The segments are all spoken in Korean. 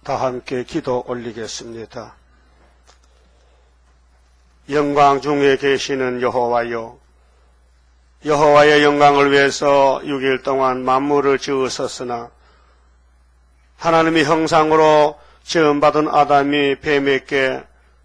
다 함께 기도 올리겠습니다. 영광 중에 계시는 여호와여, 여호와의 영광을 위해서 6일 동안 만물을 지으셨으나 하나님의 형상으로 지음받은 아담이 뱀에게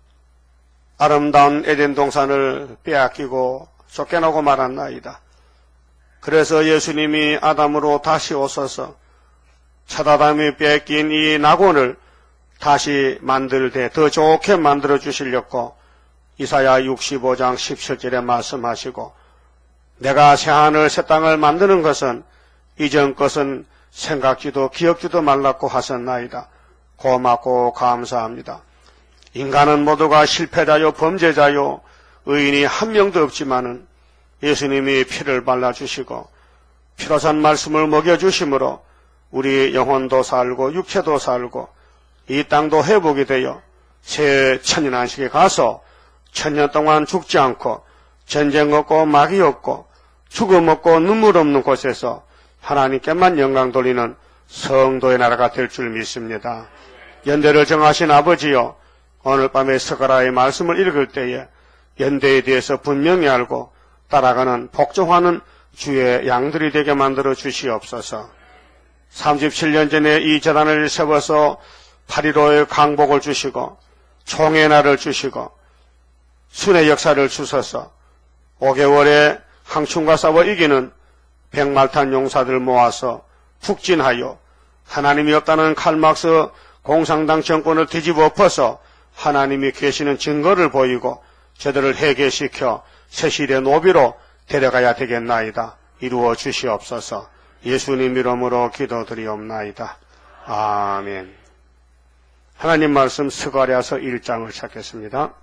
아름다운 에덴 동산을 빼앗기고 쫓겨나고 말았나이다. 그래서 예수님이 아담으로 다시 오셔서 첫 아담이 뺏긴 이 낙원을 다시 만들 때 더 좋게 만들어 주시려고 이사야 65장 17절에 말씀하시고, 내가 새하늘 새 땅을 만드는 것은 이전 것은 생각지도 기억지도 말라고 하셨나이다. 고맙고 감사합니다. 인간은 모두가 실패자요 범죄자요 의인이 한 명도 없지만은 예수님이 피를 발라주시고 피로 산 말씀을 먹여주심으로 우리 영혼도 살고 육체도 살고 이 땅도 회복이 되어 새 천년안식에 가서 천년 동안 죽지 않고 전쟁 없고 마귀 없고 죽음 없고 눈물 없는 곳에서 하나님께만 영광 돌리는 성도의 나라가 될 줄 믿습니다. 연대를 정하신 아버지여, 오늘 밤에 스가랴의 말씀을 읽을 때에 연대에 대해서 분명히 알고 따라가는 복종하는 주의 양들이 되게 만들어 주시옵소서. 37년 전에 이 재단을 세워서 8.15의 강복을 주시고 총의 날을 주시고 순의 역사를 주셔서 5개월에 항충과 싸워 이기는 백말탄 용사들 모아서 북진하여 하나님이 없다는 칼막스 공산당 정권을 뒤집어 엎어서 하나님이 계시는 증거를 보이고 저들을 해계시켜 새시대 노비로 데려가야 되겠나이다. 이루어 주시옵소서. 예수님 이름으로 기도드리옵나이다. 아멘. 하나님 말씀 스가랴서 1장을 찾겠습니다.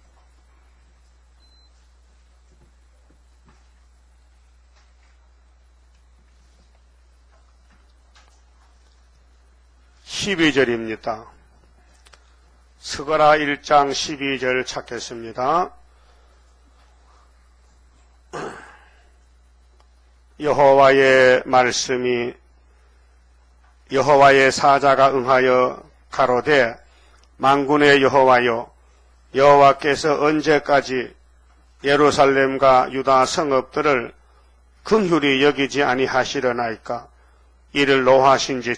(12절입니다) 스가랴 1장 12절 찾겠습니다. 여호와의 말씀이, 여호와의 사자가 응하여 가로되, 만군의 여호와여, 여호와께서 언제까지 예루살렘과 유다 성읍들을 긍휼히 여기지 아니하시려나이까? 이를 노하신 지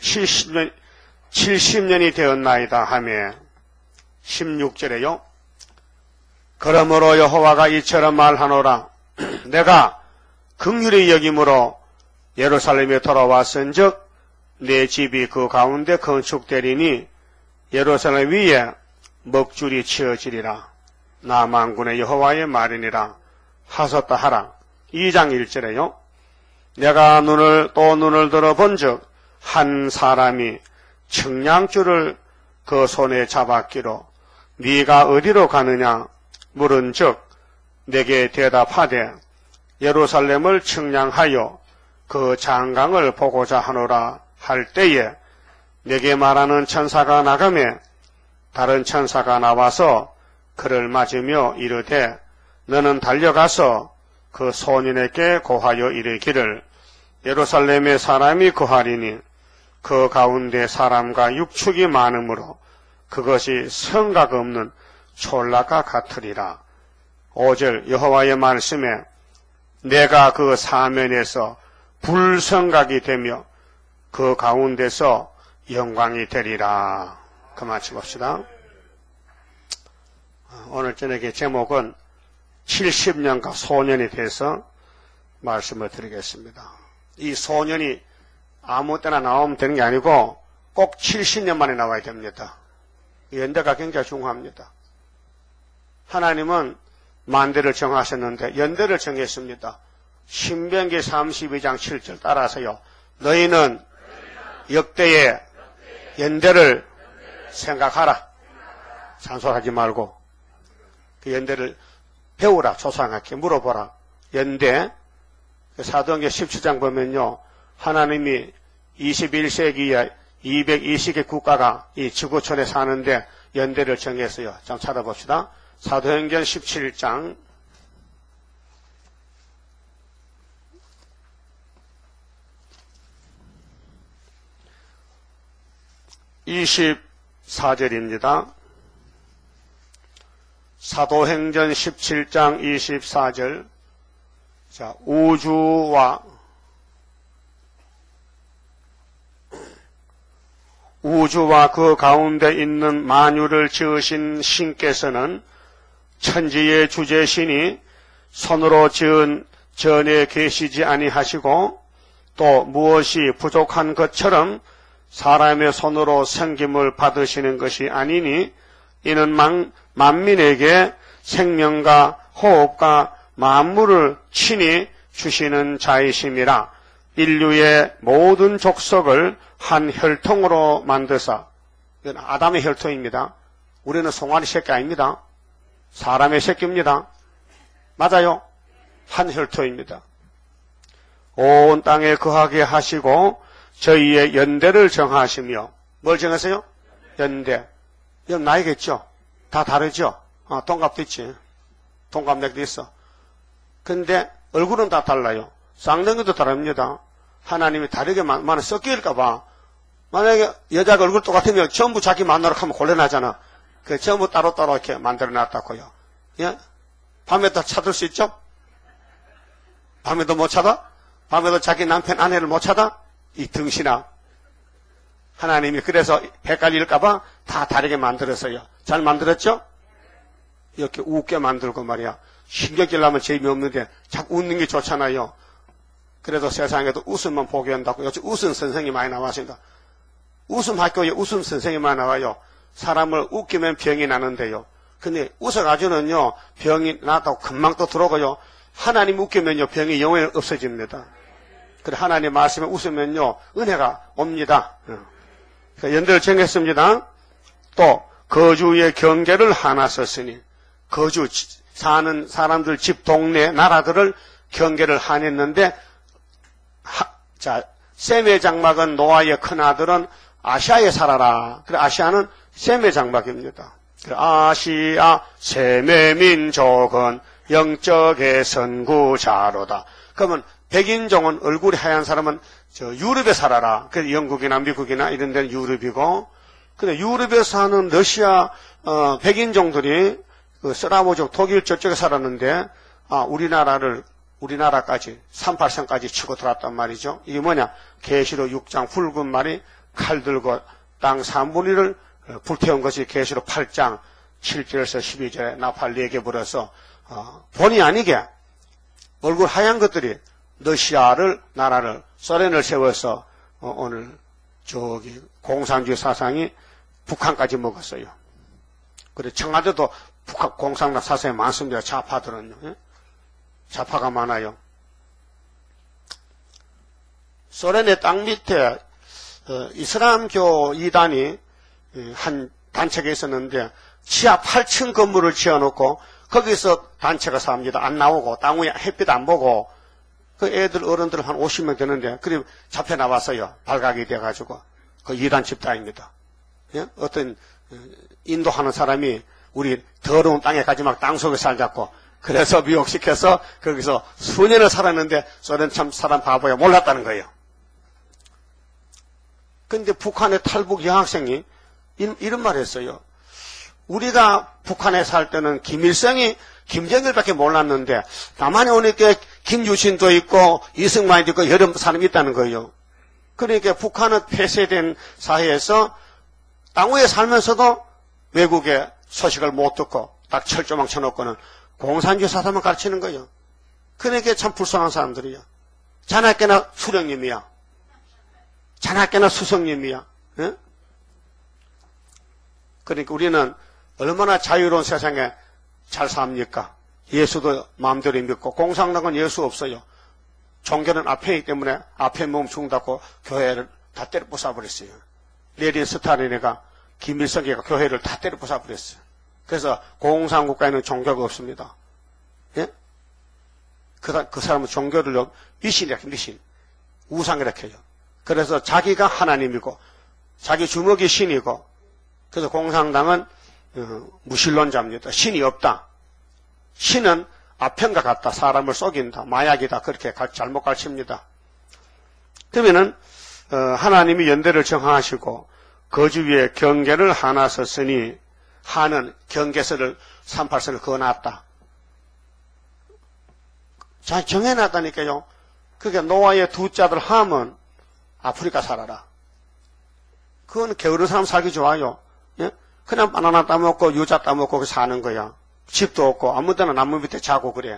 70년이 되었나이다 하며, 16절에요. 그러므로 여호와가 이처럼 말하노라. 내가 긍휼히 여김으로 예루살렘에 돌아왔은즉 내 집이 그 가운데 건축되리니 예루살렘 위에 먹줄이 치어지리라. 나 만군의 여호와의 말이니라 하셨다 하라. 2장 1절에요. 내가 눈을 들어본즉 한 사람이 청량줄을 그 손에 잡았기로 네가 어디로 가느냐 물은즉 내게 대답하되 예루살렘을 청량하여 그 장강을 보고자 하노라 할 때에 내게 말하는 천사가 나가매 다른 천사가 나와서 그를 맞으며 이르되 너는 달려가서 그 소년에게 고하여 이르기를 예루살렘에 사람이 거하리니 그 가운데 사람과 육축이 많으므로 그것이 성각 없는 촌락과 같으리라. 5절 여호와의 말씀에 내가 그 사면에서 불성각이 되며 그 가운데서 영광이 되리라. 그만 치봅시다. 오늘 저녁의 제목은 70년과 소년이 돼서 말씀을 드리겠습니다. 이 소년이 아무 때나 나오면 되는 게 아니고 꼭 70년 만에 나와야 됩니다. 연대가 굉장히 중요합니다. 하나님은 만대를 정하셨는데 연대를 정했습니다. 신명기 32장 7절 따라서요. 너희는 역대의 연대를 생각하라. 산소하지 말고 그 연대를 배우라. 조상에게 물어보라. 연대 사도행전 17장 보면요. 하나님이 21세기에 220개 국가가 이 지구촌에 사는데 연대를 정했어요. 좀 찾아봅시다. 사도행전 17장 20 24절입니다. 사도행전 17장 24절. 자, 우주와 그 가운데 있는 만유를 지으신 신께서는 천지의 주제신이 손으로 지은 전에 계시지 아니하시고 또 무엇이 부족한 것처럼 사람의 손으로 생김을 받으시는 것이 아니니 이는 만민에게 생명과 호흡과 만물을 친히 주시는 자이심이라. 인류의 모든 족속을 한 혈통으로 만드사. 이건 아담의 혈통입니다. 우리는 송아리 새끼 아닙니다. 사람의 새끼입니다. 맞아요. 한 혈통입니다. 온 땅에 거하게 하시고 저희의 연대를 정하시며. 뭘 정하세요? 연대. 이건 나이겠죠? 다 다르죠? 동갑도 있지. 동갑내기도 있어. 근데 얼굴은 다 달라요. 쌍둥이도 다릅니다. 하나님이 다르게 섞일까봐. 만약에 여자가 얼굴 똑같으면 전부 자기 만나러 가면 곤란하잖아. 그 전부 따로따로 이렇게 만들어 놨다고요. 예? 밤에도 찾을 수 있죠? 밤에도 못 찾아? 밤에도 자기 남편 아내를 못 찾아? 이 등신아. 하나님이 그래서 헷갈릴까봐 다 다르게 만들었어요. 잘 만들었죠? 이렇게 웃게 만들고 말이야. 신경질나면 재미없는데 자꾸 웃는 게 좋잖아요. 그래서 세상에도 웃음만 보게 한다고. 요즘 웃음 선생이 많이 나왔습니다. 웃음 학교에 웃음 선생이 많이 나와요. 사람을 웃기면 병이 나는데요. 근데 웃어가지고는요, 병이 나다고 금방 또 들어오고요. 하나님 웃기면요, 병이 영원히 없어집니다. 그래, 하나님 말씀에 웃으면요, 은혜가 옵니다. 그러니까 연대를 정했습니다. 또, 거주의 경계를 하나 썼으니, 거주, 사는 사람들 집, 동네, 나라들을 경계를 하냈는데, 자, 셈의 장막은 노아의 큰아들은 아시아에 살아라. 그래, 아시아는 셈의 장막입니다. 그래, 아시아 셈의 민족은 영적의 선구자로다. 그러면 백인종은 얼굴이 하얀 사람은 유럽에 살아라. 그래, 영국이나 미국이나 이런 데는 유럽이고, 근데 유럽에 사는 러시아 백인종들이 그 슬라브족 독일 저쪽에 살았는데, 우리나라까지 38선까지 치고 들어왔단 말이죠. 이게 뭐냐? 계시록 6장 붉은 말이 칼 들고 땅 3분의 1을 불태운 것이 계시록 8장 7절에서 12절에 나팔 4개 불어서 본의 아니게 얼굴 하얀 것들이 러시아를 나라를 소련을 세워서 오늘 저기 공산주의 사상이 북한까지 먹었어요. 그래 청와대도 북한 공산당 사상이 많습니다. 좌파들은요. 예? 좌파가 많아요. 소련의 땅 밑에 이슬람교 이단이 한 단체가 있었는데 지하 8층 건물을 지어놓고 거기서 단체가 삽니다. 안 나오고 땅 위에 햇빛 안 보고 그 애들 어른들 한 50명 되는데 그리고 잡혀 나왔어요. 발각이 돼가지고 그 이단 집단입니다. 예? 어떤 인도하는 사람이 우리 더러운 땅에 가지 막 땅속에 살자고 그래서 미혹시켜서 거기서 수년을 살았는데 소련 참 사람 바보야 몰랐다는 거예요. 근데 북한의 탈북 여학생이 이런 말을 했어요. 우리가 북한에 살 때는 김일성이 김정일밖에 몰랐는데 남한에 오니까 김유신도 있고 이승만도 있고 여러 사람이 있다는 거예요. 그러니까 북한은 폐쇄된 사회에서 땅 위에 살면서도 외국의 소식을 못 듣고 딱 철조망 쳐놓고는 공산주의 사상만 가르치는 거예요. 그러니까 참 불쌍한 사람들이야. 자나깨나 수령님이야. 자나깨나 수석님이야. 예? 그러니까 우리는 얼마나 자유로운 세상에 잘 삽니까? 예수도 마음대로 믿고 공산당은 예수 없어요. 종교는 앞에 있기 때문에 앞에 멈춘다고 교회를 다 때려 부숴버렸어요. 레닌 스탈린이가 김일성이가 교회를 다 때려 부숴버렸어요. 그래서 공산국가에는 종교가 없습니다. 예? 그 사람은 종교를 미신이라고 미신. 우상이라고 해요. 그래서 자기가 하나님이고 자기 주먹이 신이고 그래서 공산당은 무신론자입니다. 신이 없다. 신은 아편과 같다. 사람을 속인다. 마약이다. 그렇게 잘못 가르칩니다. 그러면은 하나님이 연대를 정하시고 거주 위에 경계를 하나 섰으니 하는 경계선을 38선을 그어놨다. 잘 정해놨다니까요. 그게 노아의 두 짝을 함은 아프리카 살아라. 그건 게으른 사람 살기 좋아요. 예? 그냥 바나나 따먹고 유자 따먹고 사는 거야. 집도 없고 아무 데나 나무 밑에 자고 그래.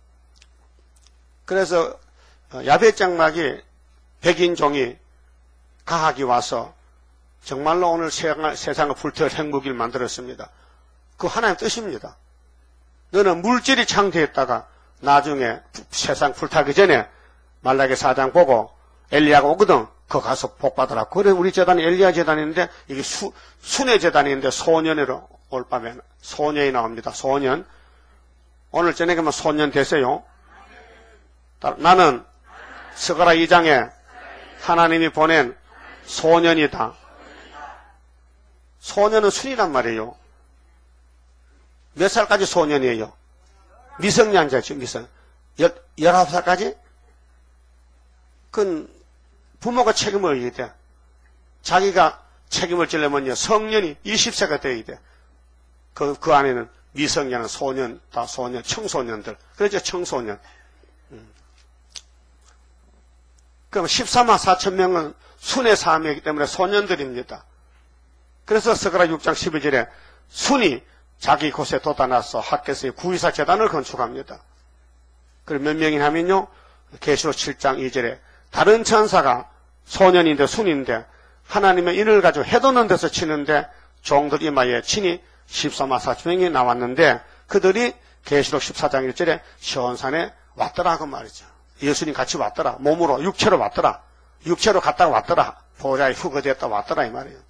그래서 야베장막이 백인종이 가학이 와서 정말로 오늘 세상을 불태울 행복을 만들었습니다. 그 하나님 뜻입니다. 너는 물질이 창조했다가 나중에 세상 불타기 전에 말라기 4장 보고 엘리야가 오거든. 거 가서 복 받으라. 그래 우리 재단이 엘리야 재단인데 이게 순회 재단인데 소년으로 올 밤에 소년이 나옵니다. 소년. 오늘 저녁에만 소년 되세요. 나는 스가랴 2장에 하나님이 보낸 소년이다. 소년은 순이란 말이에요. 몇 살까지 소년이에요? 미성년자죠, 미성. 19살까지? 그건 부모가 책임을 져야 돼. 자기가 책임을 지려면요, 성년이 20세가 돼야 돼. 그 안에는 미성년, 소년, 다 소년, 청소년들. 그렇죠, 청소년. 그럼 14만 4천 명은 순의 사람이기 때문에 소년들입니다. 그래서 스가랴 6장 11절에 순이 자기 곳에 돋아나서 학교에서 구의사 재단을 건축합니다. 그리고 몇 명이 하면요, 계시록 7장 2절에 다른 천사가 소년인데 순인데 하나님의 인을 가지고 해돋는 데서 치는데 종들 이마에 친히 14만 4천 명이 나왔는데 그들이 계시록 14장 1절에 시온산에 왔더라 그 말이죠. 예수님 같이 왔더라. 몸으로 육체로 왔더라. 육체로 갔다가 왔더라. 보좌에 후거됐다 왔더라 이 말이에요.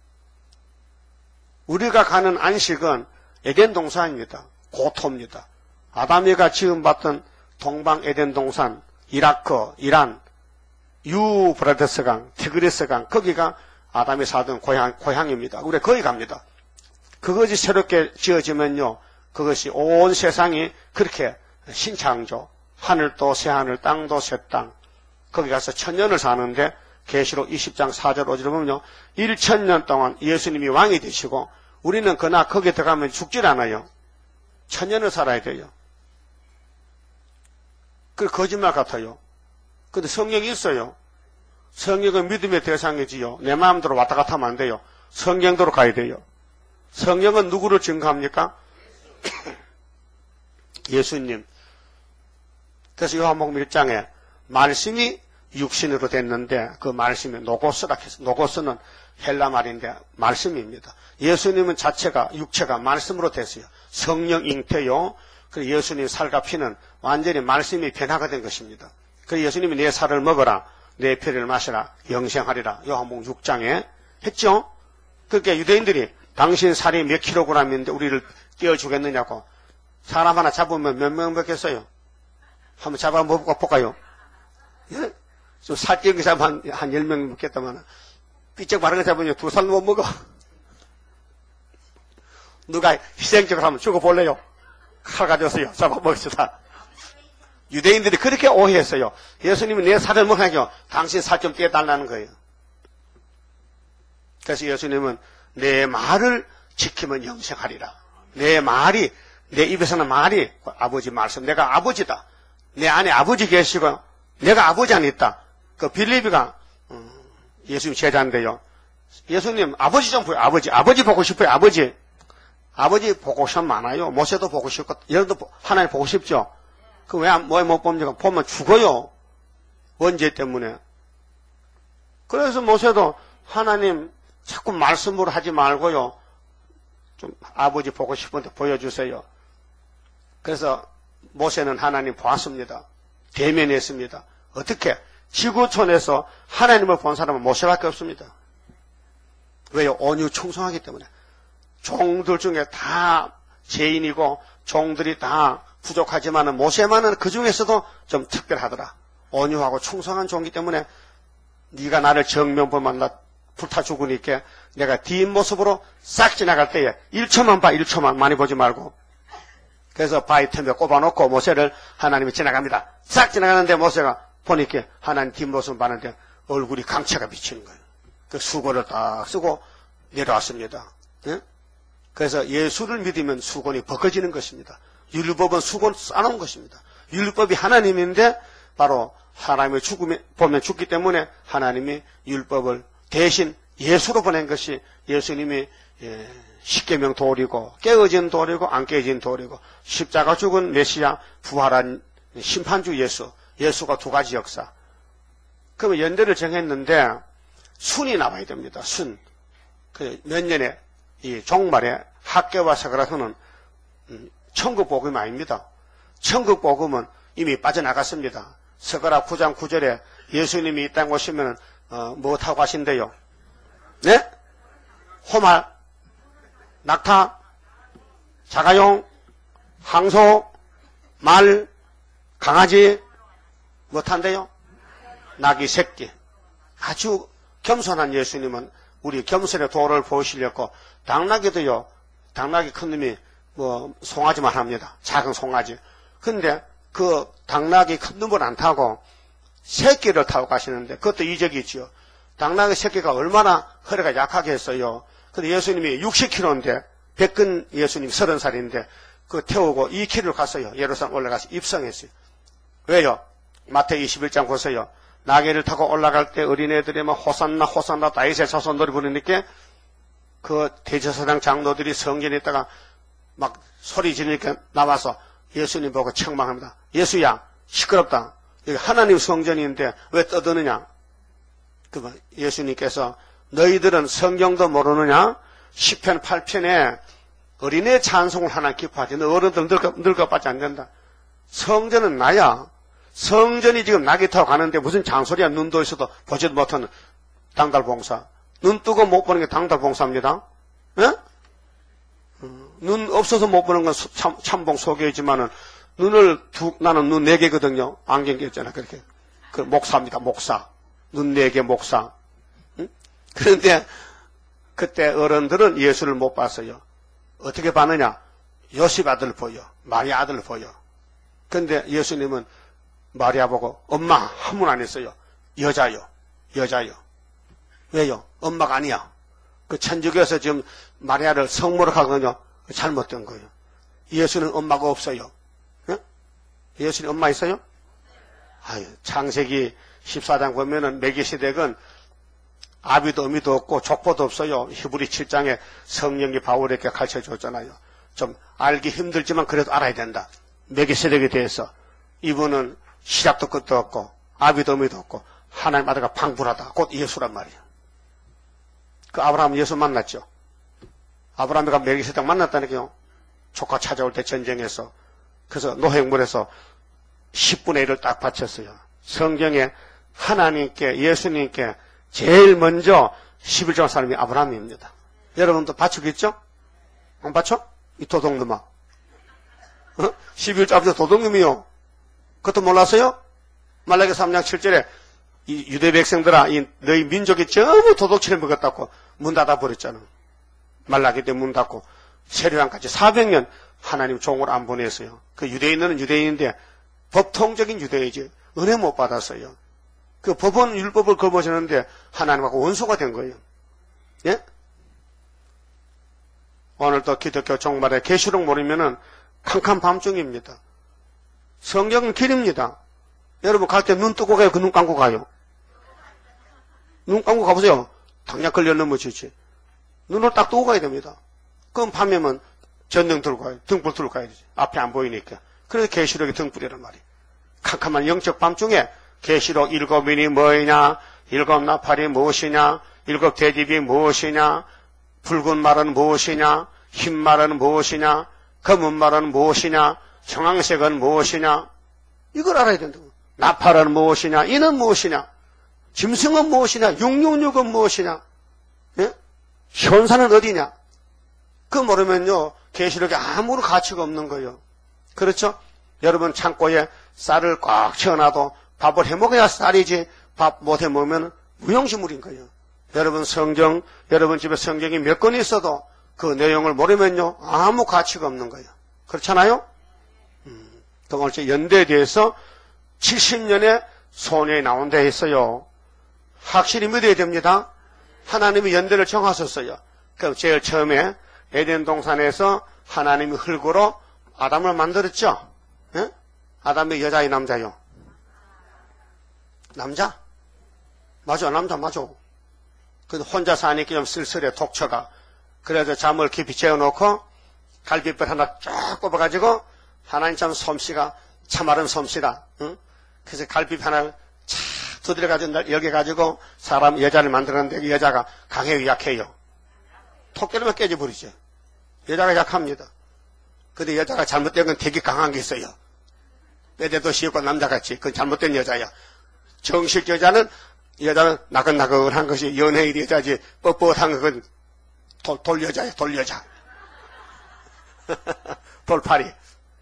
우리가 가는 안식은 에덴 동산입니다. 고토입니다. 아담이가 지음받던 동방 에덴 동산, 이라크, 이란, 유브라데스강, 티그리스강 거기가 아담이 살던 고향입니다. 우리 거기 갑니다. 그것이 새롭게 지어지면요, 그것이 온 세상이 그렇게 신창조, 하늘도 새 하늘, 땅도 새 땅, 거기 가서 천년을 사는데 계시록 20장 4절 5절 보면요, 1000년 동안 예수님이 왕이 되시고 우리는 그나 거기에 들어가면 죽질 않아요. 천년을 살아야 돼요. 그 거짓말 같아요. 근데 성령이 있어요. 성령은 믿음의 대상이지요. 내 마음대로 왔다 갔다 하면 안 돼요. 성령대로 가야 돼요. 성령은 누구를 증거합니까? 예수님. 그래서 요한복음 1장에 말씀이 육신으로 됐는데 그 말씀이 노고스라 해서 노고스는 헬라 말인데 말씀입니다. 예수님은 자체가 육체가 말씀으로 됐어요. 성령 잉태요. 그래서 예수님 살과 피는 완전히 말씀이 변화가 된 것입니다. 그래서 예수님이 내 살을 먹어라, 내 피를 마셔라, 영생하리라. 요한복음 6장에 했죠. 그러니까 유대인들이 당신 살이 몇 킬로그램인데 우리를 떼어주겠느냐고. 사람 하나 잡으면 몇 명 먹겠어요? 한번 잡아 볼까요? 예? 좀 살찌는 거 잡으면 한 10명 먹겠다만 삐쩍 마른 거 잡으면 2살 못 먹어. 누가 희생적으로 한번 죽어볼래요? 칼 가져서요. 잡아먹읍시다. 유대인들이 그렇게 오해했어요. 예수님이 내 살을 먹으니까 당신 살 좀 떼달라는 거예요. 그래서 예수님은 내 말을 지키면 영생하리라. 내 말이, 내 입에서는 말이 아버지 말씀, 내가 아버지다. 내 안에 아버지 계시고 내가 아버지 안에 있다. 그 빌립이가 예수님 제자인데요. 예수님 아버지 좀 보여. 아버지 보고 싶어요. 아버지 보고 싶으면 많아요. 모세도 보고 싶고 여러분도 하나님 보고 싶죠. 그 왜 못 봅니까? 보면 죽어요. 원죄 때문에. 그래서 모세도 하나님 자꾸 말씀으로 하지 말고요. 좀 아버지 보고 싶은데 보여주세요. 그래서 모세는 하나님 보았습니다. 대면했습니다. 어떻게? 지구촌에서 하나님을 본 사람은 모세밖에 없습니다. 왜요? 온유 충성하기 때문에. 종들 중에 다 죄인이고 종들이 다 부족하지만은 모세만은 그 중에서도 좀 특별하더라. 온유하고 충성한 종이기 때문에 네가 나를 정면 보면 나 불타 죽으니까 내가 뒷모습으로 싹 지나갈 때에 1초만 봐. 1초만 많이 보지 말고. 그래서 바위 틈에 꼽아놓고 모세를 하나님이 지나갑니다. 싹 지나가는데 모세가 보니까 하나님 뒷모습을 봤는데 얼굴이 강체가 비치는 거예요. 그 수건을 딱 쓰고 내려왔습니다. 예? 그래서 예수를 믿으면 수건이 벗겨지는 것입니다. 율법은 수건 싸놓은 것입니다. 율법이 하나님인데 바로 하나님의 죽음에 보면 죽기 때문에 하나님이 율법을 대신 예수로 보낸 것이 예수님이 십계명 도리고 깨어진 도리고 안 깨어진 도리고 십자가 죽은 메시아 부활한 심판주 예수가 두 가지 역사. 그러면 연대를 정했는데 순이 나와야 됩니다. 순. 그 몇 년에 이 종말에 학계와 서가라서는 천국 복음이 아닙니다. 천국 복음은 이미 빠져나갔습니다. 서가라 9장 9절에 예수님이 이 땅 오시면 뭐 타고 가신대요? 네? 호말, 낙타, 자가용, 항소, 말, 강아지 뭐 탄대요? 낙이 새끼. 아주 겸손한 예수님은 우리 겸손의 도를 보시려고 당나귀도요. 당나귀 큰 놈이 뭐 송아지만 합니다. 작은 송아지. 근데 그 당나귀 큰 놈을 안 타고 새끼를 타고 가시는데 그것도 이적이 있죠. 당나귀 새끼가 얼마나 허리가 약하게 했어요. 근데 예수님이 60kg인데 백근 예수님 30살인데 그 태우고 2km 갔어요. 예루살렘 올라가서 입성했어요. 왜요? 마태복음 21장 보세요. 나귀를 타고 올라갈 때 어린애들이 막 호산나 호산나 다윗의 자손 노래 부르니까 그 대제사장 장로들이 성전에 있다가 막 소리 지르니까 나와서 예수님 보고 책망합니다. 예수야 시끄럽다. 여기 하나님 성전인데 왜 떠드느냐. 그 예수님께서 너희들은 성경도 모르느냐. 시편 8편에 어린애 찬송을 하나 기뻐하지. 너 어른들 늙어봤지 안 된다. 성전은 나야. 성전이 지금 낙이 타고 가는데 무슨 장소리야. 눈도 있어도 보지도 못하는 당달봉사. 눈 뜨고 못 보는 게 당달봉사입니다. 예? 눈 없어서 못 보는 건 참봉 소개이지만은 나는 눈 4개거든요. 안경 꼈잖아. 그렇게. 그 목사입니다. 목사. 눈 4개 목사. 응? 그런데 그때 어른들은 예수를 못 봤어요. 어떻게 봤느냐? 요셉 아들 보여. 마리아 아들 보여. 그런데 예수님은 마리아 보고 엄마 한 분 안 했어요. 여자요. 왜요? 엄마가 아니야. 그 천주교에서 지금 마리아를 성모로 하거든요. 잘못된 거예요. 예수는 엄마가 없어요. 예? 예수님 엄마 있어요? 아유, 창세기 14장 보면은 멜기세덱은 아비도 어미도 없고 족보도 없어요. 히브리 7장에 성령이 바울에게 가르쳐 줬잖아요. 좀 알기 힘들지만 그래도 알아야 된다. 멜기세덱에 대해서. 이분은 시작도 끝도 없고 아비도 어미도 없고 하나님 아들과 방불하다. 곧 예수란 말이에요. 그 아브라함 예수 만났죠. 아브라함이가 멜기세덱 만났다니까요. 조카 찾아올 때 전쟁에서. 그래서 노획물에서 10분의 1을 딱 바쳤어요. 성경에 하나님께 예수님께 제일 먼저 11조 사람이 아브라함입니다. 여러분도 바치겠죠? 안 바쳐? 이 도둑놈아. 11조 앞에서 도둑놈이요. 그것도 몰랐어요? 말라기 3장 7절에 이 유대 백성들아 너희 민족이 전부 도둑질을 먹었다고 문 닫아버렸잖아. 말라기 때 문 닫고 세례왕까지 400년 하나님 종을 안 보냈어요. 그 유대인은 유대인인데 법통적인 유대이지 은혜 못 받았어요. 그 법원 율법을 거머쥐는데 하나님하고 원수가 된 거예요. 예? 오늘도 기독교 종말에 계시록 모르면은 캄캄 밤중입니다. 성경은 길입니다. 여러분 갈 때 눈 뜨고 가요? 그 눈 감고 가요? 눈 감고 가보세요. 당장 걸려 넘어지지. 눈을 딱 뜨고 가야 됩니다. 그럼 밤에면 전등 들고 가요. 등불 들고 가야지. 앞에 안 보이니까. 그래서 계시록이 등불이란 말이에요. 캄캄한 영적 밤중에 계시록 7인이 뭐이냐, 7 나팔이 무엇이냐, 7 대집이 무엇이냐, 붉은 말은 무엇이냐, 흰 말은 무엇이냐, 검은 말은 무엇이냐, 청황색은 무엇이냐, 이걸 알아야 된다고. 나팔은 무엇이냐, 이는 무엇이냐, 짐승은 무엇이냐, 666은 무엇이냐, 예? 현사는 어디냐. 그거 모르면요, 계시록에 아무런 가치가 없는 거예요. 그렇죠? 여러분 창고에 쌀을 꽉 채워놔도 밥을 해먹어야 쌀이지 밥 못 해먹으면 무용지물인 거예요. 여러분 성경, 여러분 집에 성경이 몇 권 있어도 그 내용을 모르면요, 아무 가치가 없는 거예요. 그렇잖아요? 또 오늘 연대에 대해서 70년에 소년이 나온다 했어요. 확실히 믿어야 됩니다. 하나님이 연대를 정하셨어요. 그럼 제일 처음에 에덴 동산에서 하나님이 흙으로 아담을 만들었죠. 예? 아담이 여자의 남자요? 남자? 맞아, 남자 맞아. 근데 혼자 사니까 좀 쓸쓸해, 독처가. 그래서 잠을 깊이 재워놓고 갈비뼈 하나 쫙 꼽아가지고 하나님 참 솜씨가 참아른 솜씨다. 응? 그래서 갈비뼈 하나 착 두드려가지고 여겨가지고 사람 여자를 만들었는데 그 여자가 강해요, 약해요? 토끼로만 깨져버리죠. 여자가 약합니다. 근데 여자가 잘못된 건 되게 강한 게 있어요. 빼대도 쉬웠고 남자같이. 그건 잘못된 여자야. 정식 여자는 나긋나긋한 것이 연예인 여자지, 뻣뻣한 건 돌 여자야, 돌 여자. 돌팔이.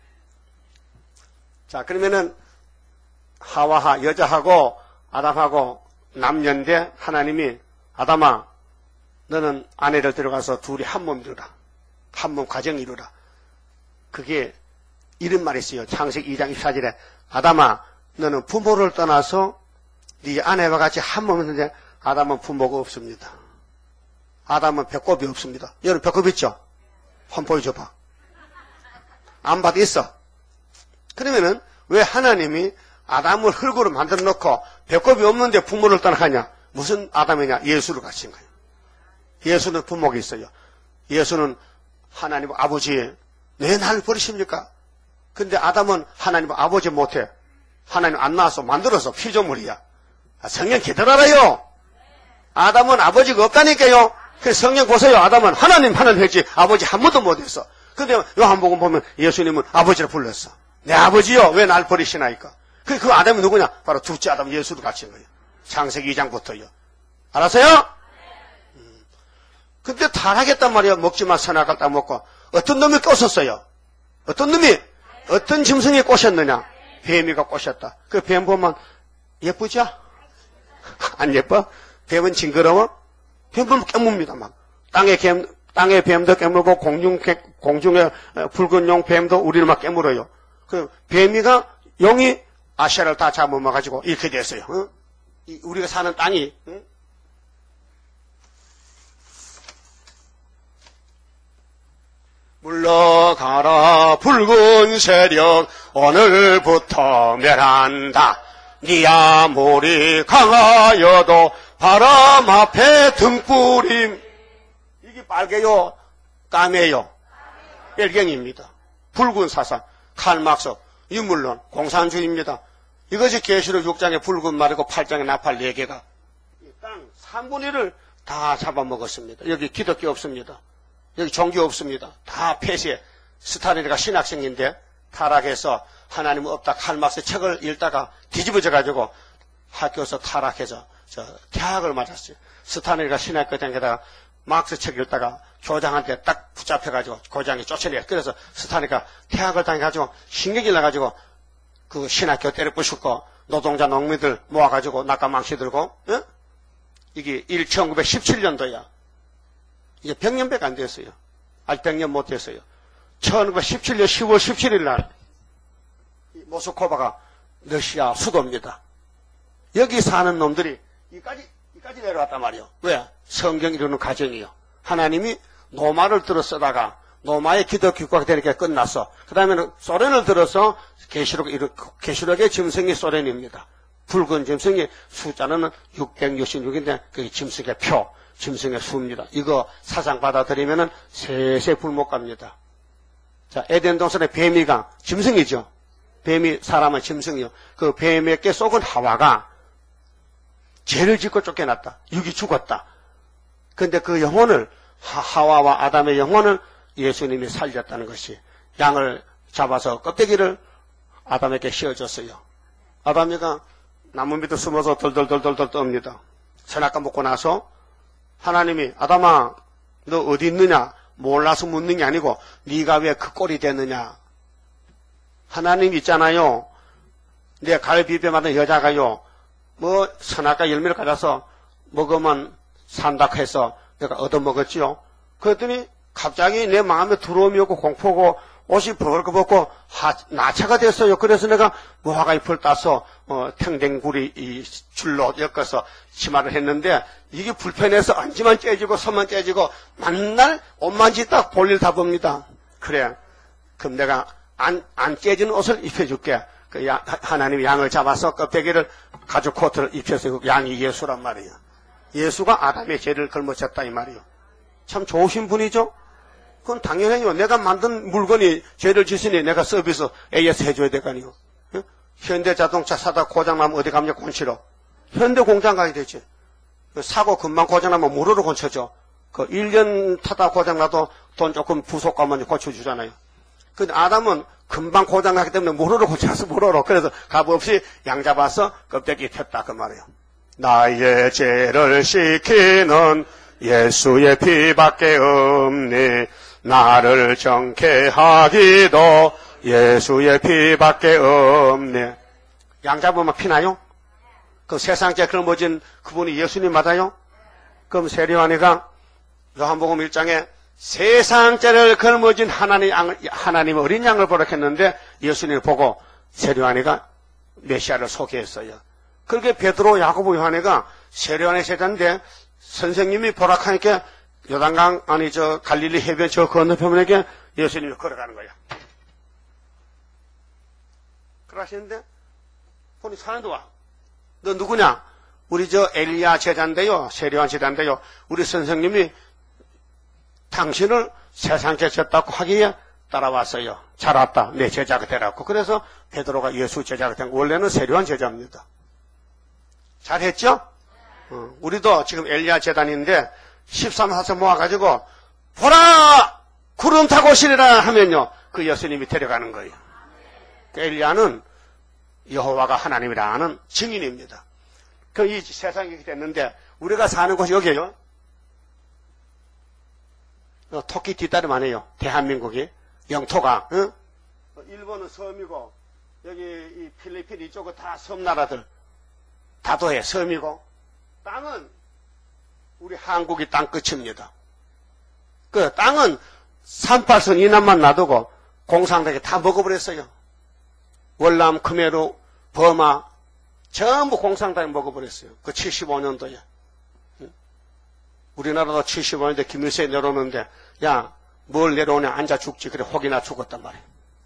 자, 그러면은 하와하, 여자하고 아담하고 남녀인데 하나님이 아담아, 너는 아내를 데려가서 둘이 한 몸 이루라. 한 몸 가정 이루라. 그게 이런 말이 있어요. 창세기 2장 24절에 아담아, 너는 부모를 떠나서 네 아내와 같이 한 몸인데 아담은 부모가 없습니다. 아담은 배꼽이 없습니다. 여러분 배꼽 있죠? 한번 보여줘봐. 안 봐도 있어. 그러면은 왜 하나님이 아담을 흙으로 만들어 놓고 배꼽이 없는데 부모를 떠나가냐? 무슨 아담이냐? 예수를 가르친 거예요. 예수는 부모가 있어요. 예수는 하나님 아버지, 왜 나를 버리십니까? 근데 아담은 하나님 아버지 못해. 하나님 안 낳아서 만들어서 피조물이야. 성령 기다려라요. 아담은 아버지가 없다니까요. 그래서 성령 보세요. 아담은 하나님 했지 아버지 한 번도 못했어. 근데 요한복음 보면 예수님은 아버지를 불렀어. 내 아버지요, 왜 날 버리시나이까? 그 아담이 누구냐? 바로 둘째 아담 예수를 갖춘 거예요. 창세기 2장부터요. 알았어요? 근데 타락했단 말이에요. 먹지마 선악을 따먹고. 어떤 놈이 꼬셨어요? 어떤 놈이? 어떤 짐승이 꼬셨느냐? 뱀이가 꼬셨다. 그 뱀 보면 예쁘죠? 안 예뻐? 뱀은 징그러워? 뱀 보면 깨뭅니다. 막 땅의 뱀도 깨물고 공중의 붉은 용 뱀도 우리를 막 깨물어요. 그 뱀이가 용이 아시아를 다 잡아먹어가지고 이렇게 됐어요. 어? 우리가 사는 땅이. 응? 물러가라 붉은 세력 오늘부터 멸한다. 네 아무리 강하여도 바람 앞에 등불임. 이게 빨개요? 까매요? 빨갱입니다. 붉은 사상, 칼막스, 유물론, 공산주의입니다. 이것이 계시록 6장에 붉은 말이고 8장에 나팔 4개가 땅 3분의 1을 다 잡아먹었습니다. 여기 기독교 없습니다. 여기 종교 없습니다. 다 폐쇄. 스타린이가 신학생인데 타락해서 하나님 없다 칼막스 책을 읽다가 뒤집어져가지고 학교에서 타락해서 대학을 맞았어요. 스타린이가 신학교 다니다가 막스 책 읽다가 교장한테 딱 붙잡혀가지고 교장이 쫓아내요. 그래서 스타린이가 대학을 다녀가지고 신경이 나가지고 그 신학교 때려 부수고 노동자 농민들 모아가지고 낙가망시 들고 예? 이게 1917년도야. 이게 100년밖에 안 됐어요. 아직 100년 못 됐어요. 1917년 10월 17일 날 모스크바가 러시아 수도입니다. 여기 사는 놈들이 이까지 내려왔단 말이에요. 왜? 성경 이루는 과정이요. 하나님이 노마를 들어 쓰다가 노마의 기독교 국가가 되니까 끝났어. 그 다음에는 소련을 들어서 계시록의 짐승이 소련입니다. 붉은 짐승이 숫자는 666인데 그게 짐승의 표, 짐승의 수입니다. 이거 사상 받아들이면은 세세 불못 갑니다. 자, 에덴 동산의 뱀이가 짐승이죠. 뱀이 사람은 짐승이요. 그 뱀에게 속은 하와가 죄를 짓고 쫓겨났다. 육이 죽었다. 근데 그 영혼을 하와와 아담의 영혼을 예수님이 살렸다는 것이 양을 잡아서 껍데기를 아담에게 씌워줬어요. 아담이가 나무 밑에 숨어서 덜덜덜덜 떱니다. 선악과 먹고 나서 하나님이 아담아 너 어디 있느냐 몰라서 묻는 게 아니고 네가 왜 그 꼴이 됐느냐. 하나님 있잖아요. 내 갈비뼈 여자가요 뭐 선악과 열매를 가져서 먹으면 산다 해서 내가 얻어먹었지요. 그랬더니 갑자기 내 마음에 두려움이 오고 공포고 옷이 벌거벗고 나차가 됐어요. 그래서 내가 무화과 잎을 따서 탱댕구리 이 줄로 엮어서 치마를 했는데 이게 불편해서 안지만 째지고 손만 째지고 맨날 옷만지 딱 볼일 다 봅니다. 그래, 그럼 내가 안 째지는 옷을 입혀줄게. 하나님이 양을 잡아서 껍데기를 가죽 코트를 입혀서 양이 예수란 말이에요. 예수가 아담의 죄를 걸머쳤다 이 말이에요. 참 좋으신 분이죠. 그건 당연해요. 내가 만든 물건이 죄를 짓으니 내가 서비스 AS 해줘야 될 거 아니에요. 현대자동차 사다 고장나면 어디 가면 곤치러. 현대공장 가야 되지. 사고 금방 고장나면 무료로 고쳐줘. 1년 타다 고장나도 돈 조금 부속 가면 고쳐주잖아요. 근데 아담은 금방 고장나기 때문에 무료로 고쳐서 무료로. 그래서 값없이 양 잡아서 껍데기 폈다 그 말이에요. 나의 죄를 씻기는 예수의 피밖에 없네. 나를 정케 하기도 예수의 피밖에 없네. 양 잡으면 피나요? 그 세상죄 걸머진 그분이 예수님 맞아요? 그럼 세리와니가 요한복음 1장에 세상죄를 걸머진 하나님 어린 양을 보라 했는데 예수님을 보고 세리와니가 메시아를 소개했어요. 그렇게 베드로, 야고보, 요한이가 세리와니 제자인데 선생님이 보라하니까 요단강 아니 갈릴리 해변 저 건너편에게 예수님이 걸어가는 거야. 그러시는데 보니 사람도 와. 너 누구냐? 우리 엘리야 제자인데요. 세리완 제자인데요. 우리 선생님이 당신을 세상께 졌다고 하기에 따라왔어요. 잘 왔다. 내 제자가 되라고. 그래서 베드로가 예수 제자가 된 거. 원래는 세리완 제자입니다. 잘했죠? 우리도 지금 엘리야 제단인데 13사서 모아가지고 보라! 구름 타고 오시리라 하면요. 그 예수님이 데려가는 거예요. 그 엘리야는 여호와가 하나님이라 하는 증인입니다. 이 세상이 이렇게 됐는데 우리가 사는 곳이 여기에요. 토끼 뒷다리만 해요. 대한민국이. 영토가. 응? 일본은 섬이고 여기 이 필리핀 이쪽은 다 섬나라들. 다도해 섬이고 땅은 우리 한국이 땅끝입니다. 그 땅은 38선 이남만 놔두고 공산당이 다 먹어버렸어요. 월남, 크메루, 버마 전부 공산당이 먹어버렸어요. 그 75년도에. 우리나라도 75년대 김일성이 내려오는데 야, 뭘 내려오냐 앉아 죽지. 그래 혹이나 죽었단 말이에요.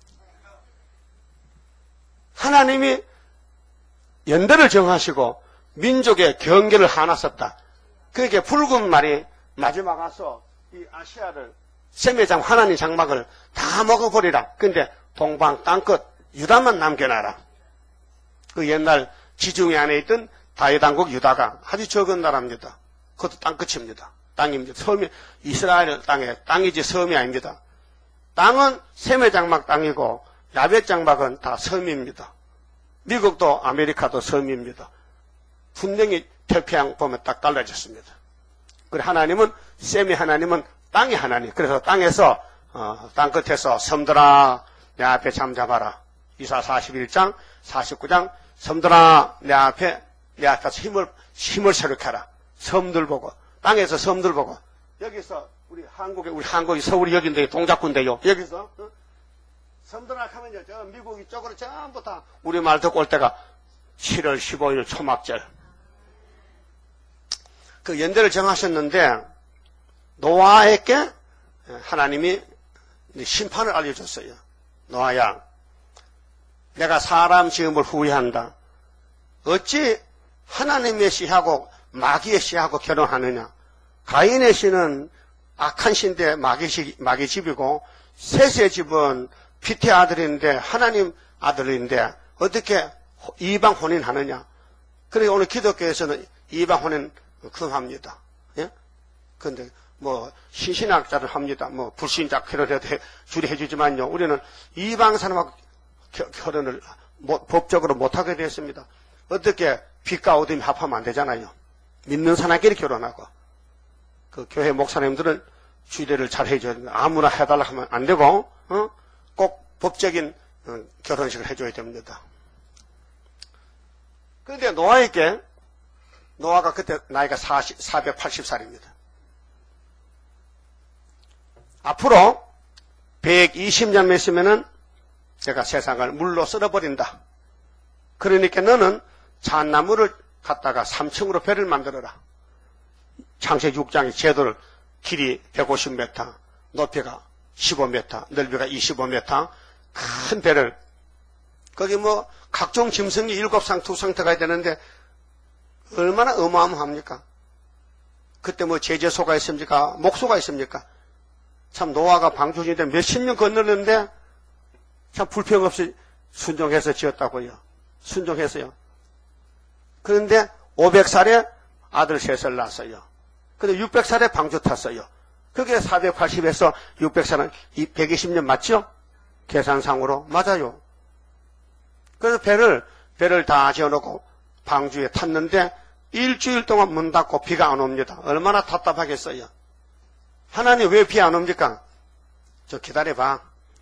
하나님이 연대를 정하시고 민족의 경계를 하나 썼다. 그러니까 붉은 말이 마지막 와서 이 아시아를 세매장 하나님 장막을 다 먹어버리라. 근데 동방 땅끝 유다만 남겨놔라. 그 옛날 지중해 안에 있던 다윗왕국 유다가 아주 적은 나라입니다. 그것도 땅끝입니다. 땅입니다. 섬이 이스라엘 땅이지 섬이 아닙니다. 땅은 세매장막 땅이고 야벳장막은 다 섬입니다. 미국도 아메리카도 섬입니다. 분명히 태평양 보면 딱 달라졌습니다. 그리고 하나님은 셈이 하나님은 땅의 하나님. 그래서 땅에서 땅끝에서 섬들아 내 앞에 잠잠하라. 이사 41장 49장 섬들아 내 앞에서 힘을 세력하라. 섬들 보고 땅에서 섬들 보고 여기서 우리 한국이 서울이 여기인데 동작군데요. 여기서 섬들아 하면요 저 미국 이쪽으로 전부 다 우리 말 듣고 올 때가 7월 15일 초막절. 그 연대를 정하셨는데 노아에게 하나님이 심판을 알려줬어요. 노아야, 내가 사람 지음을 후회한다. 어찌 하나님의 씨하고 마귀의 씨하고 결혼하느냐. 가인의 씨는 악한 씨인데 마귀 집이고 셋의 집은 피태 아들인데 하나님 아들인데 어떻게 이방 혼인하느냐. 그래서 오늘 기독교에서는 이방 혼인 금합니다. 예? 근데 신신학자를 합니다. 불신자 결혼해도 줄이 해주지만요. 우리는 이방 사람하고 결혼을 법적으로 못하게 되었습니다. 어떻게 빛과 어둠이 합하면 안 되잖아요. 믿는 사람끼리 결혼하고. 그 교회 목사님들은 주례를 잘 해줘야 됩니다. 아무나 해달라 하면 안 되고, 꼭 법적인 결혼식을 해줘야 됩니다. 그런데 노아가 그때 나이가 480살입니다. 앞으로 120년만 있으면은 내가 세상을 물로 썰어버린다. 그러니까 너는 잣나무를 갖다가 3층으로 배를 만들어라. 창세기 6장의 제도를 길이 150m, 높이가 15m, 넓이가 25m, 큰 배를, 거기 뭐 각종 짐승이 7상 2상터 가야 되는데 얼마나 어마어마합니까? 그때 뭐 제재소가 있습니까? 목소가 있습니까? 참 노아가 방주인데 몇십 년 건너는데 참 불평 없이 순종해서 지었다고요. 순종했어요. 그런데 500살에 아들 셋을 낳았어요. 근데 600살에 방주 탔어요. 그게 480에서 600살은 120년 맞죠? 계산상으로. 맞아요. 그래서 배를 다 지어놓고 방주에 탔는데 일주일 동안 문 닫고 비가 안 옵니다. 얼마나 답답하겠어요. 하나님 왜 비 안 옵니까? 저 기다려봐.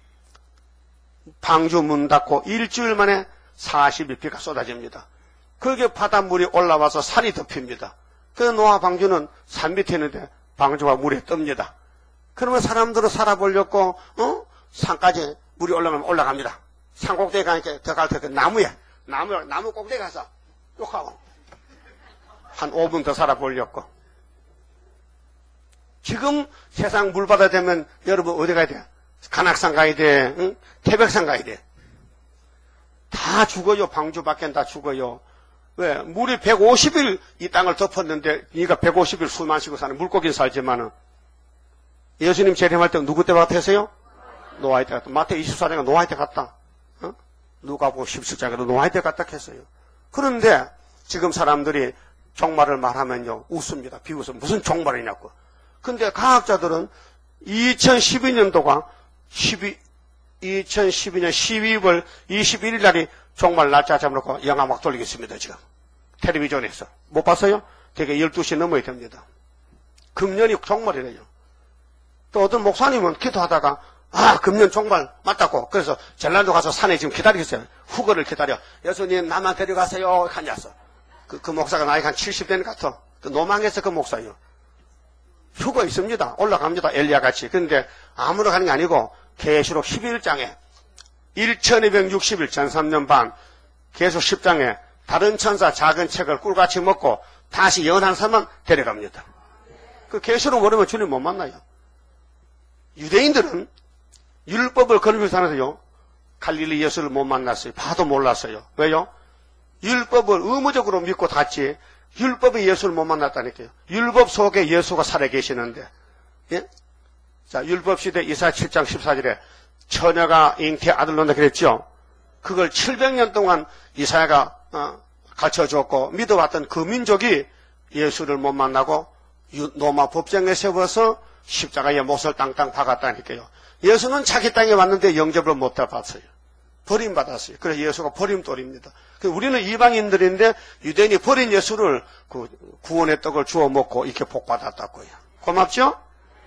방주 문 닫고 일주일 만에 40일 비가 쏟아집니다. 그게 바닷물이 올라와서 산이 덮입니다. 그래서 노아 방주는 산 밑에 있는데 방주가 물에 뜹니다. 그러면 사람들은 살아보려고 산까지 물이 올라가면 올라갑니다. 산 꼭대기 가니까 더 갈 때 나무 꼭대기 가서 쭉 하고 한 5분 더 살아보려고. 지금 세상 물바다 되면 여러분 어디 가야 돼? 간악산 가야 돼? 응? 태백산 가야 돼? 다 죽어요. 방주 밖엔 다 죽어요. 왜? 물이 150일 이 땅을 덮었는데 네가 150일 술 마시고 사는 물고기는 살지만은 예수님 재림할 때 누구 때 같았어요? 노아의 때 같다. 마태복음 24장에 노아의 때 같다. 누가복음 17장에도 노아의 때 같다 했어요. 그런데 지금 사람들이 종말을 말하면요 웃습니다. 비웃어. 무슨 종말이냐고. 근데 과학자들은 2012년도가 2012년 12월 21일 날이 종말 날짜 잡아놓고 영화 막 돌리겠습니다. 지금 텔레비전에서 못 봤어요? 되게 12시 넘어야 됩니다. 금년이 종말이래요. 또 어떤 목사님은 기도하다가 금년 종말 맞다고. 그래서 전라도 가서 산에 지금 기다리겠어요. 후거를 기다려. 예수님 나만 데려가세요. 하냐서. 그 목사가 나이가 한 70대는 같아. 노망해서 그 목사예요. 휴거 있습니다. 올라갑니다. 엘리야 같이. 그런데 아무나 가는 게 아니고 계시록 11장에 1260일 전 3년 반 계속 10장에 다른 천사 작은 책을 꿀같이 먹고 다시 연한 사람만 데려갑니다. 그 계시록 모르면 주님 못 만나요. 유대인들은 율법을 걸으면서 하면서요 갈릴리 예수를 못 만났어요. 봐도 몰랐어요. 왜요? 율법을 의무적으로 믿고 갔지 율법의 예수를 못 만났다니까요. 율법 속에 예수가 살아계시는데. 예? 자, 율법 시대 이사야 7장 14절에 처녀가 잉태 아들 낳는다 그랬죠. 그걸 700년 동안 이사야가 가르쳐줬고 믿어왔던 그 민족이 예수를 못 만나고 로마 법정에 세워서 십자가에 못을 땅땅 박았다니까요. 예수는 자기 땅에 왔는데 영접을 못 해봤어요. 버림받았어요. 그래서 예수가 버림돌입니다. 우리는 이방인들인데 유대인이 버린 예수를 구원의 떡을 주워 먹고 이렇게 복받았다고요. 고맙죠?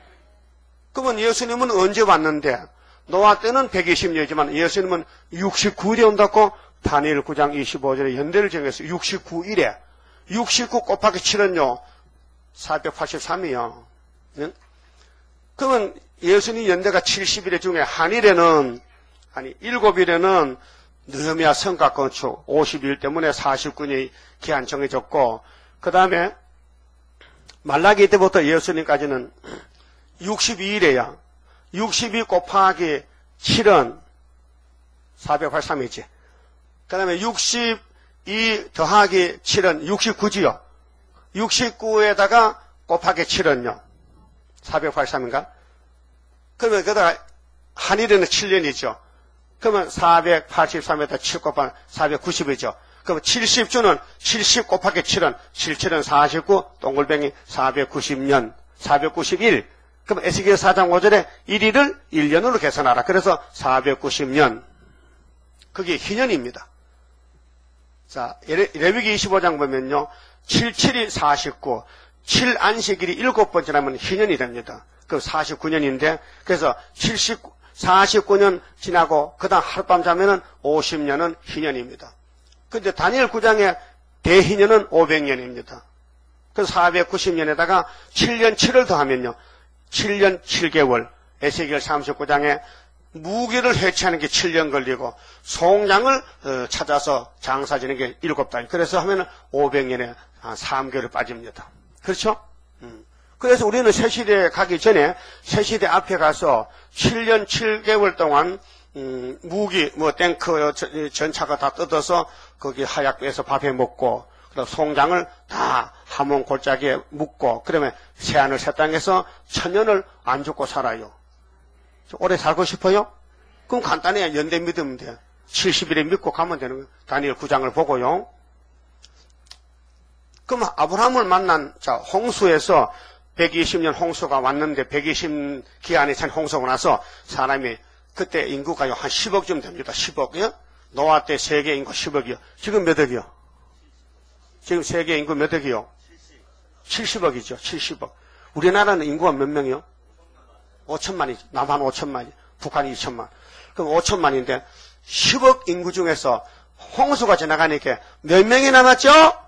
그러면 예수님은 언제 왔는데 노아 때는 120년이지만 예수님은 69일에 온다고 다니엘 9장 25절에 연대를 정했어요. 69일에 69 곱하기 7은요 483이요. 네? 그러면 예수님 연대가 70일에 중에 한일에는 7일에는 느헤미야 성곽 건축 50일 때문에 49년이 기한 정해졌고 그 다음에 말라기 때부터 예수님까지는 62일에야 62 곱하기 7은 483이지. 그 다음에 62 더하기 7은 69지요. 69에다가 곱하기 7은요. 483인가? 그러면 그다가 한일에는 7년이죠. 그러면 483에다 7 곱하면 490이죠. 그러면 70주는 70 곱하기 7은 77은 49, 동글뱅이 490년, 491. 그럼 에스겔 4장 5절에 1일을 1년으로 계산하라. 그래서 490년. 그게 희년입니다. 자, 레위기 25장 보면요. 77이 49, 7안식일이 7번째 하면 희년이 됩니다. 그럼 49년인데, 그래서 49년 지나고, 그 다음 하룻밤 자면은 50년은 희년입니다. 근데 다니엘 9장에 대희년은 500년입니다. 그래서 490년에다가 7년 7을 더하면요. 7년 7개월, 에스겔 39장에 무기를 해체하는 게 7년 걸리고 송장을 찾아서 장사 지는 게 7달. 그래서 하면은 500년에 한 3개월 빠집니다. 그렇죠? 그래서 우리는 새시대에 가기 전에 새시대 앞에 가서 7년 7개월 동안 무기, 탱크, 전차가 다 뜯어서 거기 하약에서 밥해 먹고, 그다음 송장을 다 함원 골짜기에 묻고, 그러면 새하늘 새 땅에서 1000년을 안 죽고 살아요. 오래 살고 싶어요? 그럼 간단해요. 연대 믿으면 돼요. 70일에 믿고 가면 되는 거예요. 다니엘 9장을 보고요. 그럼 아브라함을 만난, 홍수에서 120년 홍수가 왔는데 120 기한이 찬 홍수가 나서 사람이 그때 인구가요 한 10억쯤 됩니다. 10억이요? 노아 때 세계 인구 10억이요. 지금 몇 억이요? 지금 세계 인구 몇 억이요? 70억이죠. 70억. 우리나라는 인구가 몇 명이요? 5천만이죠. 남한 5천만이, 북한 2천만. 그럼 5천만인데 10억 인구 중에서 홍수가 지나가니까 몇 명이 남았죠?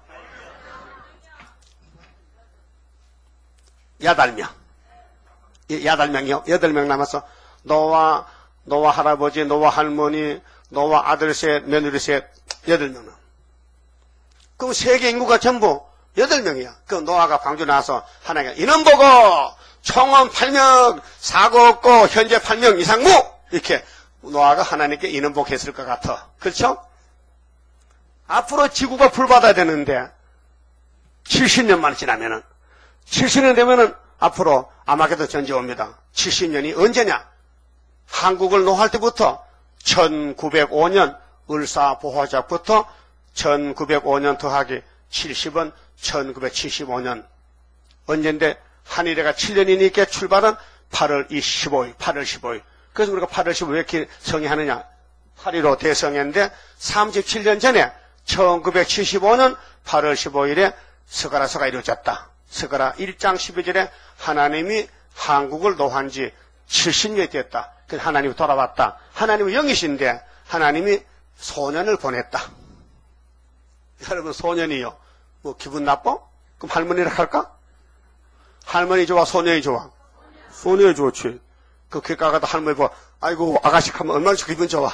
8명. 8명이요. 8명 남았어. 노아 할아버지, 노아 할머니, 노아 아들 셋, 며느리 셋, 8명. 그럼 세계 인구가 전부 8명이야. 그 노아가 방주 나와서 하나님께 인원 보고 총원 8명, 사고 없고 현재 8명 이상 무! 이렇게 노아가 하나님께 인원 복했을 것 같아. 그렇죠? 앞으로 지구가 불받아야 되는데 70년만 지나면은 70년 되면은 앞으로 아마게도 전쟁 옵니다. 70년이 언제냐? 한국을 노할 때부터 1905년 을사보호작부터 1905년 더하기 70은 1975년. 언젠데 한일회가 7년이니까 출발은 8월 15일. 그래서 우리가 8월 15일 왜 이렇게 성의하느냐? 8.15 대성회인데 37년 전에 1975년 8월 15일에 스가랴서가 이루어졌다. 스가랴 1장 12절에 하나님이 한국을 노한 지 70년이 됐다. 그래서 하나님이 돌아왔다. 하나님은 영이신데 하나님이 소년을 보냈다. 여러분 소년이요. 기분 나빠? 그럼 할머니라 할까? 할머니 좋아, 소년이 좋아? 소년이 좋지. 그 길가 가다 할머니 보고 아이고 아가씨 하면 얼마나 기분 좋아.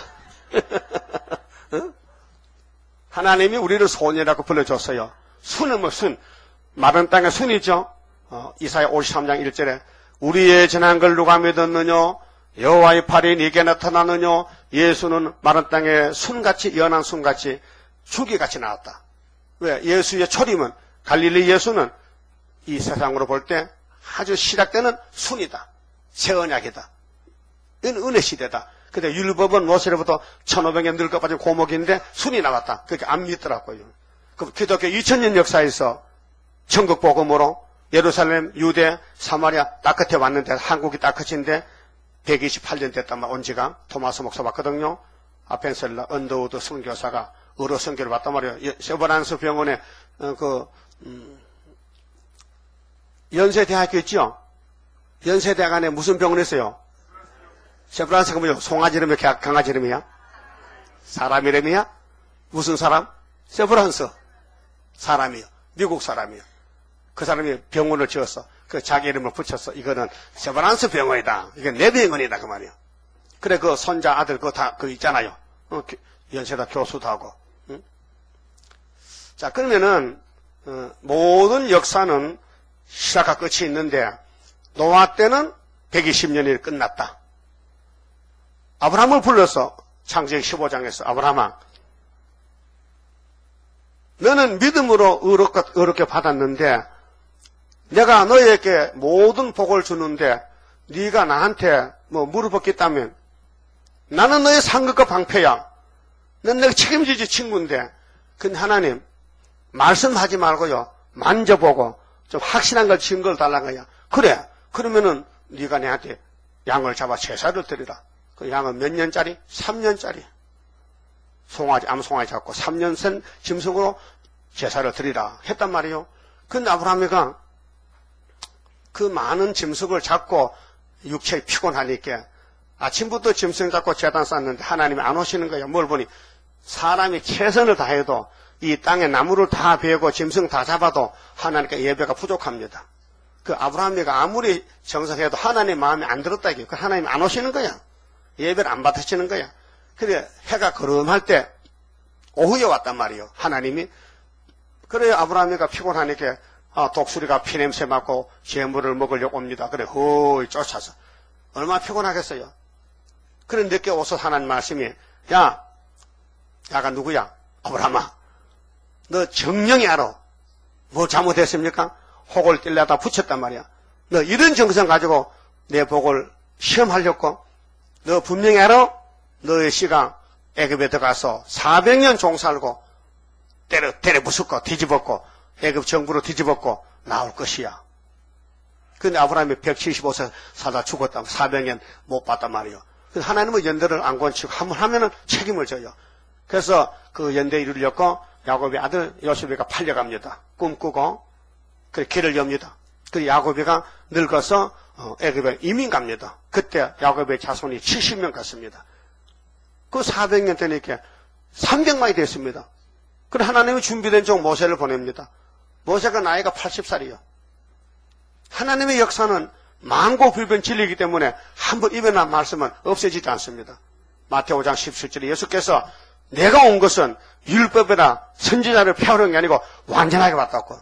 응? 하나님이 우리를 소년이라고 불러줬어요. 순은 순. 마른 땅의 순이죠. 이사야 53장 1절에 우리의 전한 걸 누가 믿었느냐? 여호와의 팔이 네게 나타나느냐? 예수는 마른 땅의 순같이 연한 순같이 줄기같이 나왔다. 왜? 예수의 초림은 갈릴리 예수는 이 세상으로 볼 때 아주 시작되는 순이다. 새 언약이다. 이건 은혜 시대다. 근데 율법은 모세로부터 1500년 늙어빠진 고목인데 순이 나왔다. 그렇게 안 믿더라고요. 그 기독교 2000년 역사에서 천국 복음으로 예루살렘, 유대, 사마리아 딱 끝에 왔는데 한국이 딱 끝인데 128년 됐단 말 온 지가 토마스 목사 왔거든요. 아펜셀라 언더우드 선교사가 의로 선교를 왔단 말이에요. 세브란스 병원에 연세대학교 있죠? 연세대학 안에 무슨 병원 있어요? 세브란스가 뭐죠? 송아지 이름이야? 강아지 이름이야? 사람 이름이야? 무슨 사람? 세브란스 사람이요. 미국 사람이요. 그 사람이 병원을 지었어. 그 자기 이름을 붙였어. 이거는 세브란스 병원이다. 이게 내 병원이다. 그 말이야. 그래, 그 손자 아들 그거 있잖아요. 연세대 교수도 하고. 응? 자, 그러면은, 모든 역사는 시작과 끝이 있는데, 노아 때는 120년이 끝났다. 아브라함을 불러서 창세기 15장에서 아브라함아, 너는 믿음으로 의롭게 받았는데 내가 너에게 모든 복을 주는데 네가 나한테 물어봤겠다면 나는 너의 상급과 방패야. 넌 내가 책임지지 친구인데. 근데 하나님 말씀하지 말고요. 만져보고 좀 확실한 걸 증거를 달라는 거야. 그래. 그러면은 네가 내한테 양을 잡아 제사를 드리라. 그 양은 몇 년짜리? 3년짜리. 송아지, 암송아지 잡고 3년 생 짐승으로 제사를 드리라 했단 말이에요. 근데 아브라함이가 그 많은 짐승을 잡고 육체에 피곤하니까 아침부터 짐승 잡고 제단 쌓는데 하나님이 안 오시는 거예요. 뭘 보니 사람이 최선을 다해도 이 땅에 나무를 다 베고 짐승 다 잡아도 하나님께 예배가 부족합니다. 그 아브라함이가 아무리 정성해도 하나님 마음에 안 들었다 이게. 그 하나님이 안 오시는 거야. 예배를 안 받으시는 거야. 그래 해가 거름할 때 오후에 왔단 말이에요. 하나님이. 그래 아브라함이가 피곤하니까 독수리가 피냄새 맡고 재물을 먹으려고 옵니다. 그래 허이 쫓아서 얼마나 피곤하겠어요. 그래 늦게 오서 하나님 말씀이 야가 누구야? 아브라함아, 너 정령이 알아. 뭐 잘못했습니까? 혹을 찔려다 붙였단 말이야. 너 이런 정성 가지고 내 복을 시험하려고? 너 분명히 알아? 너의 씨가 애굽에 들어가서 400년 종살고 때려 부수고 뒤집었고 애굽 정부로 뒤집었고 나올 것이야. 근데 아브라함이 175세 살다 죽었다면 400년 못 봤단 말이에요. 하나님은 연대를 안 건치고 한번 하면은 책임을 져요. 그래서 그 연대 이루려고 야곱의 아들 요셉이가 팔려갑니다. 꿈꾸고 그 길을 엽니다. 그 야곱이가 늙어서 애굽에 이민 갑니다. 그때 야곱의 자손이 70명 갔습니다. 그 400년 되니까 300만이 됐습니다. 그래 하나님이 준비된 종 모세를 보냅니다. 모세가 나이가 80살이요. 하나님의 역사는 만고불변 진리이기 때문에 한번 입에 난 말씀은 없어지지 않습니다. 마태오 5장 17절에 예수께서 내가 온 것은 율법이나 선지자를 폐하는 게 아니고 완전하게 왔다고.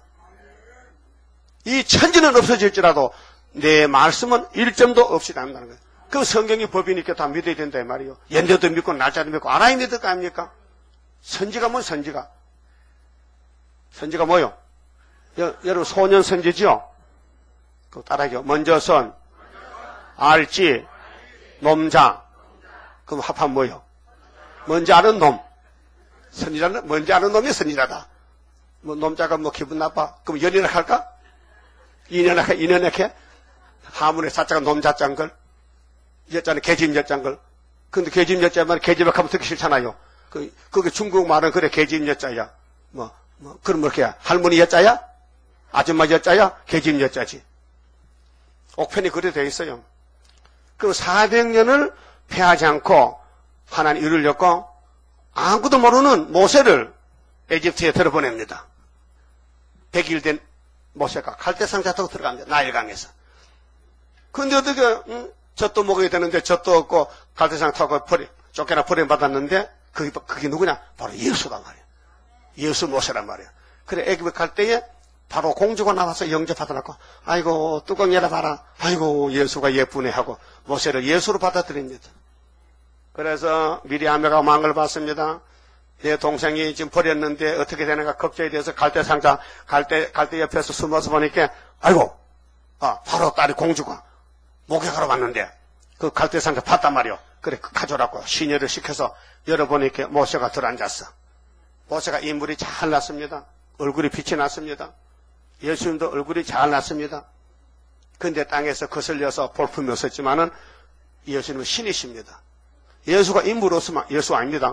이 천지는 없어질지라도 내 말씀은 일점도 없이 남는다는 거예요. 그 성경이 법이니까 다 믿어야 된다 이 말이에요. 연대도 믿고 날짜도 믿고 알아야 믿을 거 아닙니까? 선지가 뭔 선지가? 선지가 뭐요? 여러분 소년 선지지요? 그 따라하죠. 먼저 선, 알지, 놈자. 그럼 합하면 뭐요? 먼저 아는 놈. 선지자는 먼저 아는 놈이 선지자다. 뭐 놈자가 뭐 기분 나빠? 그럼 연인을 할까? 인연학해? 하문의 사자가 놈자자인 걸? 여자는 계집 여자인 걸? 근데 계집 여자면 계집을 하면 듣기 싫잖아요. 그게 중국 말은 그래 계집 여자야. 그럼 뭐 이렇게 할머니 여자야? 아줌마 여자야? 계집 여자지. 옥편이 그래 되어 있어요. 그리고 400년을 패하지 않고 하나님 이루려고 아무도 모르는 모세를 에집트에 들어보냅니다. 100일 된 모세가 갈대상자 타고 들어갑니다. 나일강에서. 근데 어떻게 젖도 먹어야 되는데 젖도 없고 갈대상 타고 쫓겨나 버림받았는데 그게 누구냐? 바로 예수단 말이에요. 예수 모세란 말이에요. 그래 애굽에 갈 때에 바로 공주가 나와서 영접하더라고. 아이고 뚜껑 열어봐라. 아이고 예수가 예쁘네 하고 모세를 예수로 받아들입니다. 그래서 미리암에가 망을 받습니다. 내 동생이 지금 버렸는데 어떻게 되는가 걱정이 돼서 갈대상자 갈대 옆에서 숨어서 보니까 아이고 바로 딸이 공주가 목욕하러 왔는데 그 갈대상자 봤단 말이요. 그래 가져라고 시녀를 시켜서 열어보니까 모세가 들어앉았어. 모세가 인물이 잘 났습니다. 얼굴이 빛이 났습니다. 예수님도 얼굴이 잘 났습니다. 근데 땅에서 거슬려서 볼품이 없었지만은 예수님은 신이십니다. 예수가 인물 없으면 예수 아닙니다.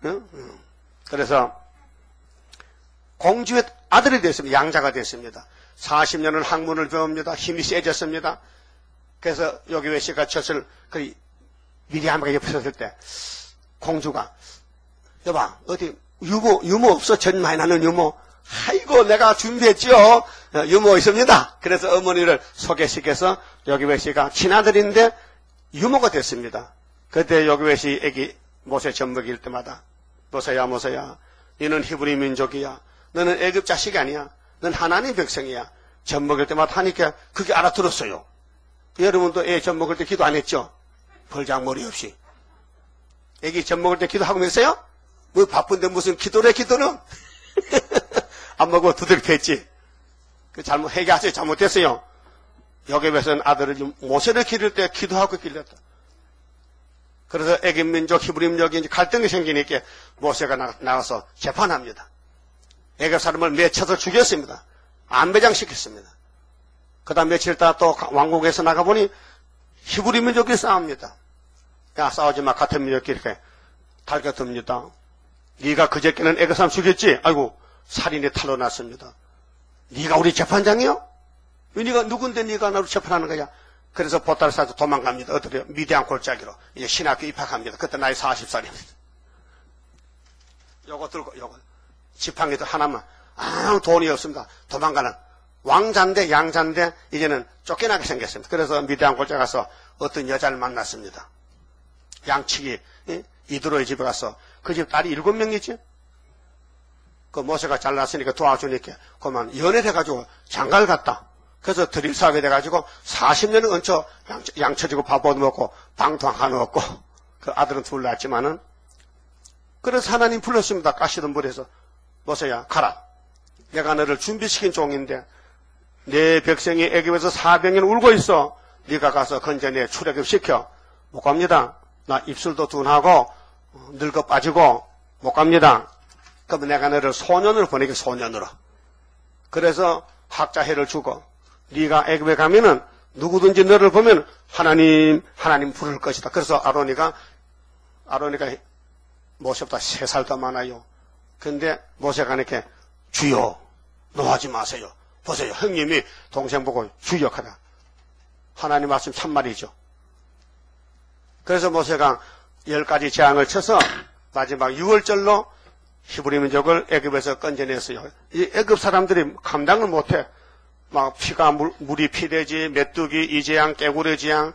그래서 공주의 아들이 됐습니다. 양자가 됐습니다. 40년을 학문을 배웁니다. 힘이 세졌습니다. 그래서 여기웨 씨가 젖을 미리암가 옆에 섰을 때 공주가 여봐 어디 유모 없어? 젖 많이 나는 유모. 아이고 내가 준비했죠. 유모 있습니다. 그래서 어머니를 소개시켜서 여기웨 씨가 친아들인데 유모가 됐습니다. 그때 여기웨 씨 애기 모세 젖먹일 때마다 모세야 너는 히브리 민족이야. 너는 애굽 자식이 아니야. 넌 하나님 백성이야. 젖먹일 때마다 하니까 그게 알아들었어요. 여러분도 애 젖먹을 때 기도 안 했죠? 벌장머리 없이. 애기 젖먹을 때 기도하고 있어요? 뭐 바쁜데 무슨 기도래 기도는? 안 먹고 두들겨 팼지. 회개하세요. 잘못됐어요. 여기에서는 아들을 모세를 기를 때 기도하고 길렀다. 그래서 애굽 민족 히브리 민족이 갈등이 생기니까 모세가 나가서 재판합니다. 애굽 사람을 맺혀서 죽였습니다. 안배장시켰습니다. 그 다음 며칠 있다 또 왕국에서 나가보니 히브리 민족이 싸웁니다. 야 싸우지 마. 같은 민족끼리 이렇게 달겨듭니다. 네가 그저께는 애굽 사람 죽였지? 아이고 살인의 탈로 났습니다. 네가 우리 재판장이요? 네가 누군데 네가 나를 재판하는 거야? 그래서 보따리 싸서 도망갑니다. 어떻게 미디안 골짜기로 이제 신학교 입학합니다. 그때 나이 40살입니다. 요거 들고 요거 지팡이도 하나만 아무 돈이 없습니다. 도망가는 왕자인데 양자인데 이제는 쫓겨나게 생겼습니다. 그래서 미디안 골짜기 가서 어떤 여자를 만났습니다. 양치기 이드로의 집에 가서 그 집 딸이 7명이지. 그 모세가 잘났으니까 도와주니까 그만 연애를 해가지고 장가를 갔다. 그래서 드릴사하게 돼가지고 40년을 얹혀 양쳐지고 밥 얻어먹고 방도 하나 없고 그 아들은 둘 낳았지만은 그래서 하나님 불렀습니다. 가시던 물에서 모세야 가라. 내가 너를 준비시킨 종인데 내 백성이 애굽에서 400년 울고 있어. 네가 가서 건져내 출애굽시켜. 못 갑니다. 나 입술도 둔하고 늙어 빠지고 못 갑니다. 그럼 내가 너를 소년으로 보내게 소년으로. 그래서 학자해를 주고 네가 애굽에 가면은 누구든지 너를 보면 하나님 부를 것이다. 그래서 아로니가 모세보다 3살 더 많아요. 근데 모세가 이렇게 주여 노하지 마세요. 보세요. 형님이 동생 보고 주역하다. 하나님 말씀 참말이죠. 그래서 모세가 10가지 재앙을 쳐서 마지막 6월절로 히브리 민족을 애굽에서 건져냈어요. 이 애굽 사람들이 감당을 못해. 막 피가 물이 피돼지, 메뚜기, 이재양, 깨구려 재앙,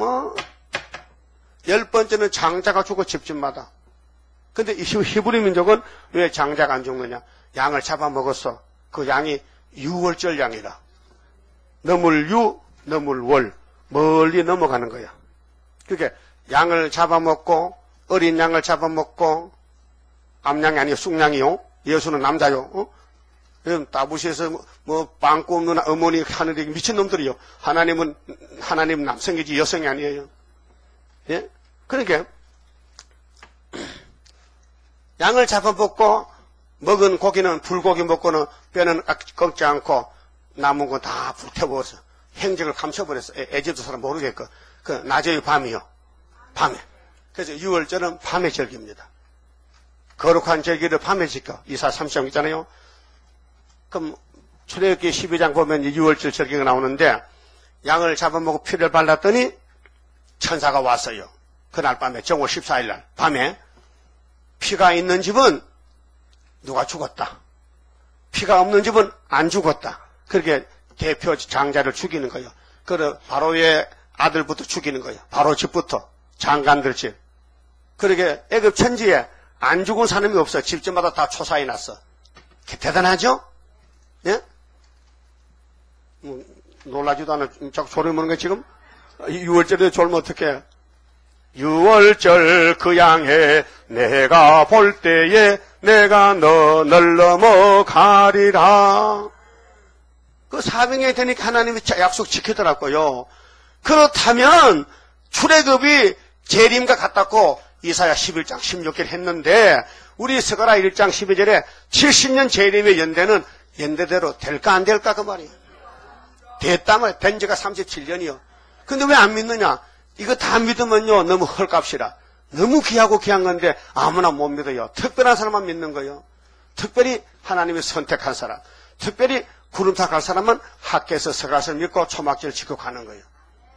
10번째는 장자가 죽어 집집마다. 근데 이 히브리 민족은 왜 장자가 안 죽느냐? 양을 잡아먹었어. 그 양이 6월절 양이라. 넘을 유, 넘을 월. 멀리 넘어가는 거야. 그러니까 양을 잡아먹고 어린 양을 잡아먹고 암양이 아니요 쑥양이요. 예수는 남자요. 따부시에서 빵 굽는 어머니 하늘이 미친놈들이요. 하나님 남성이지 여성이 아니에요. 예? 그러니까 양을 잡아먹고 먹은 고기는 불고기 먹고는 뼈는 꺾지 않고 남은 거 다 불태워서 행적을 감춰버렸어. 에집트 사람 모르겠고. 그 낮에요 밤이요. 밤에. 그래서 6월절은 밤의 절기입니다. 거룩한 절기를 밤에 지켜. 이사 30장 있잖아요. 그럼 출애굽기 12장 보면 6월절 절기가 나오는데 양을 잡아먹고 피를 발랐더니 천사가 왔어요. 그날 밤에 정월 14일 날 밤에 피가 있는 집은 누가 죽었다. 피가 없는 집은 안 죽었다. 그렇게 대표 장자를 죽이는 거예요. 그래 바로의 아들부터 죽이는 거예요. 바로 집부터 장관들 집. 그렇게 애굽 천지에 안 죽은 사람이 없어. 집집마다 다 초사해 놨어. 대단하죠? 예? 놀라지도 않아. 자꾸 소리 먹는 거 지금? 6월절에 졸면 어떡해? 6월절 그 양해 내가 볼 때에 내가 널 넘어가리라. 그 400년이 되니까 하나님이 약속 지키더라고요. 그렇다면 출애굽이 재림과 같았고 이사야 11장 16절 했는데 우리 스가랴 1장 12절에 70년 재림의 연대는 연대대로 될까 안 될까 그 말이에요. 됐다 말이에요. 된 지가 37년이요. 근데 왜 안 믿느냐? 이거 다 믿으면요 너무 헐값이라. 너무 귀하고 귀한 건데 아무나 못 믿어요. 특별한 사람만 믿는 거예요. 특별히 하나님이 선택한 사람, 특별히 구름타 갈 사람은 학교에서 서가서를 믿고 초막절을 지키고 가는 거예요.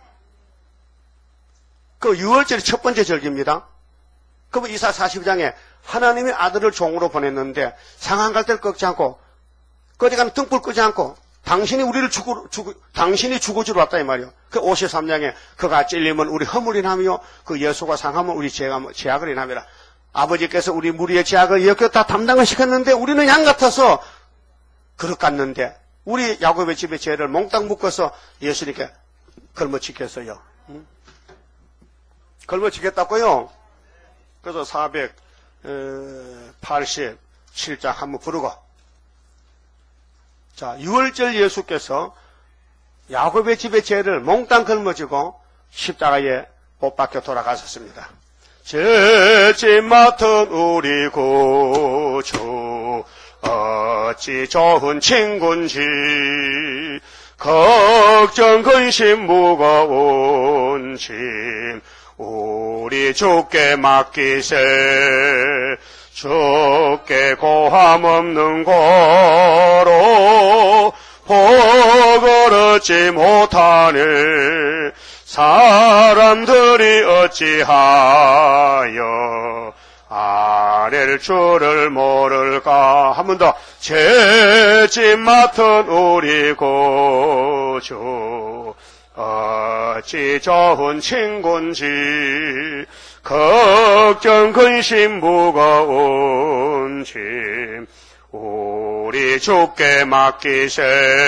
그 6월절이 첫 번째 절기입니다. 그럼 이사 42장에 하나님이 아들을 종으로 보냈는데 상한 갈 때를 꺾지 않고 거기 가는 등불 끄지 않고 당신이 우리를 당신이 죽어주러 왔다 이 말이요. 그 53장에 그가 찔리면 우리 허물이 나며 그 예수가 상하면 우리 죄악을 인함이라. 아버지께서 우리 무리의 죄악을 이렇게 다 담당을 시켰는데 우리는 양 같아서 그릇 같는데 우리 야곱의 집의 죄를 몽땅 묶어서 예수님께 걸머지켰어요. 걸머지켰다고요. 그래서 487장 한번 부르고 자 6월절 예수께서 야곱의 집의 죄를 몽땅 걸머지고 십자가에 못 박혀 돌아가셨습니다. 죄짐 맡은 우리 구주 어찌 좋은 친군지 걱정 근심 무거운 짐 우리 주께 맡기세 주께 고함 없는 고로 복을 얻지 못하네 사람들이 어찌하여 아랠 줄을 모를까. 한 번 더. 죄짐 맡은 우리 구주 어찌 좋은 친구인지 걱정 근심 무거운 짐 우리 주께 맡기세.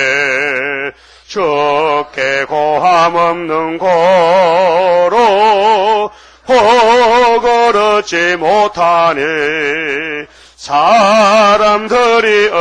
주께 고함 없는 고로 복을 얻지 못하니 사람들이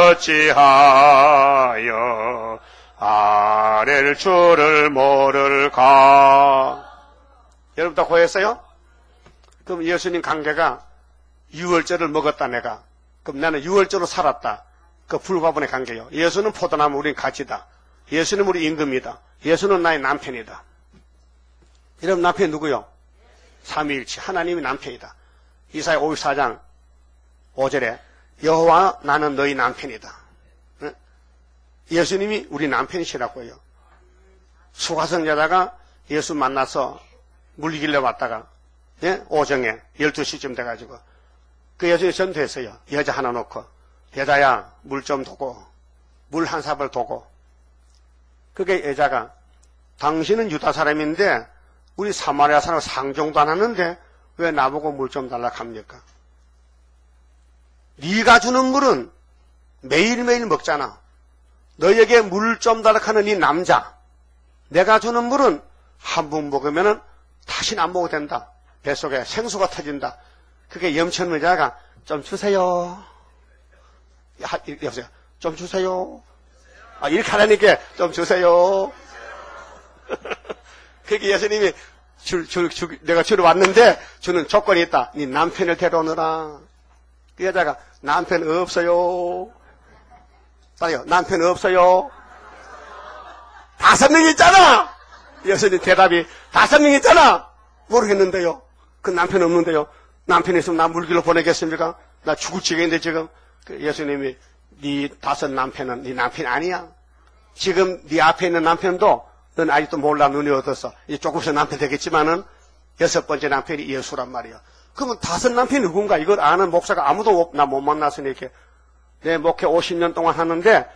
어찌하여 아랠 줄을 모를까. 여러분 다 고했어요? 그럼 예수님 관계가 유월절을 먹었다 내가. 그럼 나는 유월절로 살았다. 그 불가분의 관계요. 예수는 포도나무, 우린 가지다. 예수는 우리 임금이다. 예수는 나의 남편이다. 여러분 남편이 누구요? 삼위일체 하나님이 남편이다. 이사야 54장 5절에 여호와 나는 너희 남편이다. 예수님이 우리 남편이시라고요. 수가성 여자가 예수 만나서 물길래 왔다가 오정에 12시쯤 돼가지고 그 여자가 전도했어요. 여자 하나 놓고 여자야 물 좀 도고 물 한 삽을 도고. 그게 여자가 당신은 유다 사람인데 우리 사마리아 사람 상종도 안 하는데 왜 나보고 물 좀 달라 합니까? 네가 주는 물은 매일매일 먹잖아. 너에게 물 좀 달라 하는 네 남자. 내가 주는 물은 한 번 먹으면 다시는 안 먹어도 된다. 뱃속에 생수가 터진다. 그게 염천 여자가 좀 주세요. 여보세요. 좀 주세요. 이렇게 하라니까 좀 주세요. 그게 예수님이 내가 주러 왔는데 주는 조건이 있다. 네 남편을 데려오느라. 그 여자가 남편 없어요. 빨리요. 남편 없어요. 5명 있잖아. 예수님 대답이 5명 있잖아. 모르겠는데요. 그 남편 없는데요. 남편 있으면 나 물길로 보내겠습니까? 나 죽을 지경인데 지금. 그 예수님이 네 5 남편은 네 남편이 아니야. 지금 네 앞에 있는 남편도 넌 아직도 몰라. 눈이 어뒀어. 이제 조금 있으면 남편 되겠지만은 6번째 남편이 예수란 말이야. 그러면 5 남편이 누군가 이걸 아는 목사가 아무도 나 못 만났으니 이렇게 내 목회 50년 동안 하는데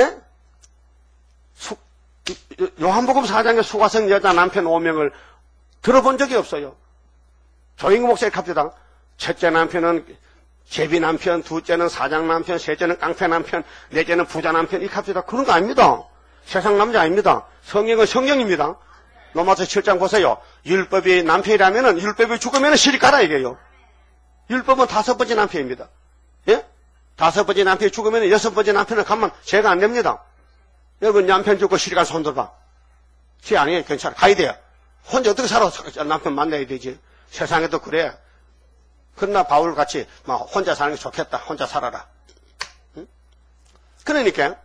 요한복음 4장에 수가성 여자 남편 5명을 들어본 적이 없어요. 조인구 목사님 갑시다. 첫째 남편은 제비 남편, 둘째는 사장 남편, 셋째는 깡패 남편, 넷째는 부자 남편. 이 갑시다. 그런 거 아닙니다. 세상 남자 아닙니다. 성경은 성경입니다. 로마서 7장 보세요. 율법이 남편이라면은 율법이 죽으면 실이 가라 이게요. 율법은 5번째 남편입니다. 예? 5번째 남편이 죽으면 6번째 남편을 가면 죄가 안 됩니다. 여러분 남편 죽고 실이 가서 손 들어봐. 죄 아니에요. 괜찮아. 가야 돼요. 혼자 어떻게 살아? 남편 만나야 되지. 세상에도 그래. 그러나 바울같이 막 혼자 사는 게 좋겠다. 혼자 살아라. 응? 그러니까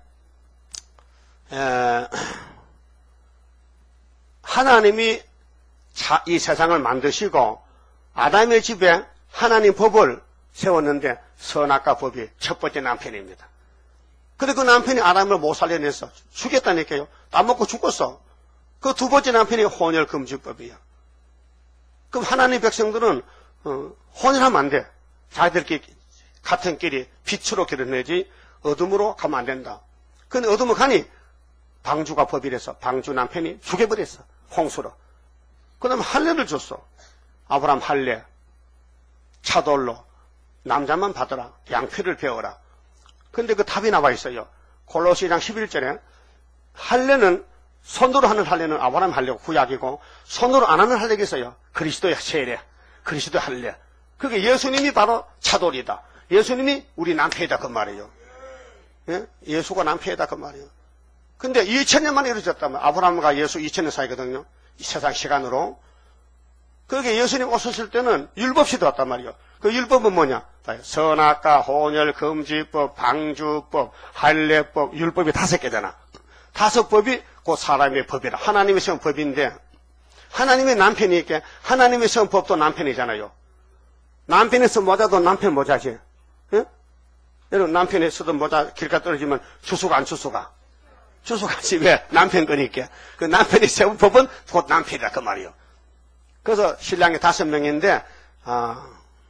하나님이 이 세상을 만드시고 아담의 집에 하나님 법을 세웠는데 선악과 법이 첫 번째 남편입니다. 근데 그 남편이 아담을 못 살려냈어. 죽였다니까요. 안 먹고 죽었어. 그 2번째 남편이 혼혈금지법이야. 그럼 하나님 백성들은 혼혈하면 안 돼. 자기들끼리 같은 길이 빛으로 결혼해야지 어둠으로 가면 안 된다. 근데 어둠으로 가니 방주가 법이라서 방주 남편이 죽여버렸어. 홍수로. 그 다음에 할례를 줬어. 아브라함 할례. 차돌로. 남자만 받아라. 양피를 배워라. 근데 그 답이 나와 있어요. 골로새장 11절에 할례는 손으로 하는 할례는 아브라함 할례고 구약이고 손으로 안 하는 할례가 있어요. 그리스도의 세례. 그리스도의 할례. 그게 예수님이 바로 차돌이다. 예수님이 우리 남편이다 그 말이에요. 예? 예수가 남편이다 그 말이에요. 근데 2000년 만에 이루어졌다면 아브라함과 예수 2000년 사이거든요. 이 세상 시간으로. 그게 예수님 오셨을 때는 율법시대 왔단 말이에요. 그 율법은 뭐냐? 선악과 혼혈 금지법, 방주법, 할례법, 율법이 5개잖아. 5법이 그 사람의 법이라. 하나님의 세운 법인데 하나님의 남편이 있게 하나님의 세운 법도 남편이잖아요. 남편이 쓰던 모자도 남편 모자지. 예? 여러분 남편이 쓰던 모자 길가 떨어지면 주수가 안 주수가? 주수가지. 왜? 남편 거니까. 그 남편이 세운 법은 곧 남편이라 그 말이요. 그래서 신랑이 5명인데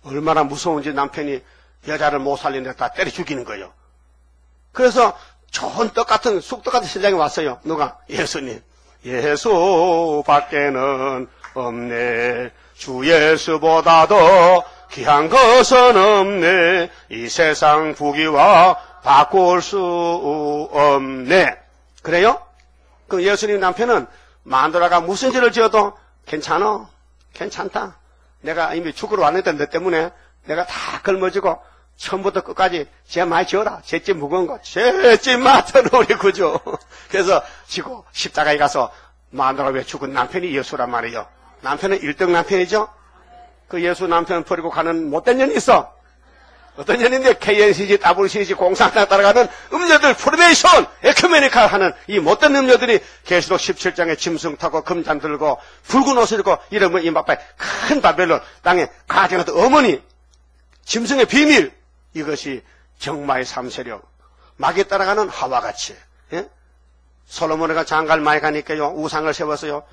얼마나 무서운지 남편이 여자를 못 살리는데 다 때려 죽이는 거예요. 그래서 좋은 떡 같은 쑥떡 같은 세상에 왔어요. 누가? 예수님. 예수 밖에는 없네. 주 예수보다도 귀한 것은 없네. 이 세상 부귀와 바꿀 수 없네. 그래요? 그 예수님 남편은 마누라가 무슨 죄를 지어도 괜찮아. 괜찮다. 내가 이미 죽으러 왔는데 너 때문에 내가 다 걸머지고 처음부터 끝까지 죄 많이 지어라. 죄집 무거운 거. 죄집 맡아라 우리 구주. 그래서 지고 십자가에 가서 마누라 왜 죽은 남편이 예수란 말이에요. 남편은 1등 남편이죠. 그 예수 남편 버리고 가는 못된 년이 있어. 어떤 년인데 KNCG, WCG, 공산당 따라가는 음녀들, 프로베이션, 에큐메니칼 하는 이 못된 음녀들이 계시록 17장에 짐승 타고 금잔 들고 붉은 옷을 입고 이러면 이 막바에 큰 바벨론 땅에 가정하던 어머니, 짐승의 비밀, 이것이 정마의 삼세력, 막에 따라가는 하와같이. 예? 솔로몬이가 장가를 많이 가니까요 우상을 세웠어요.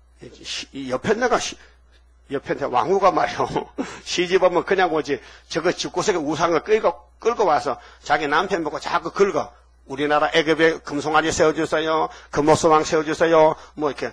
옆에 왕후가 말이요. 시집 오면 그냥 오지. 저거 집구석에 우상을 끌고 와서 자기 남편 보고 자꾸 긁어. 우리나라 애굽에 금송아지 세워주세요. 금오소왕 세워주세요. 뭐 이렇게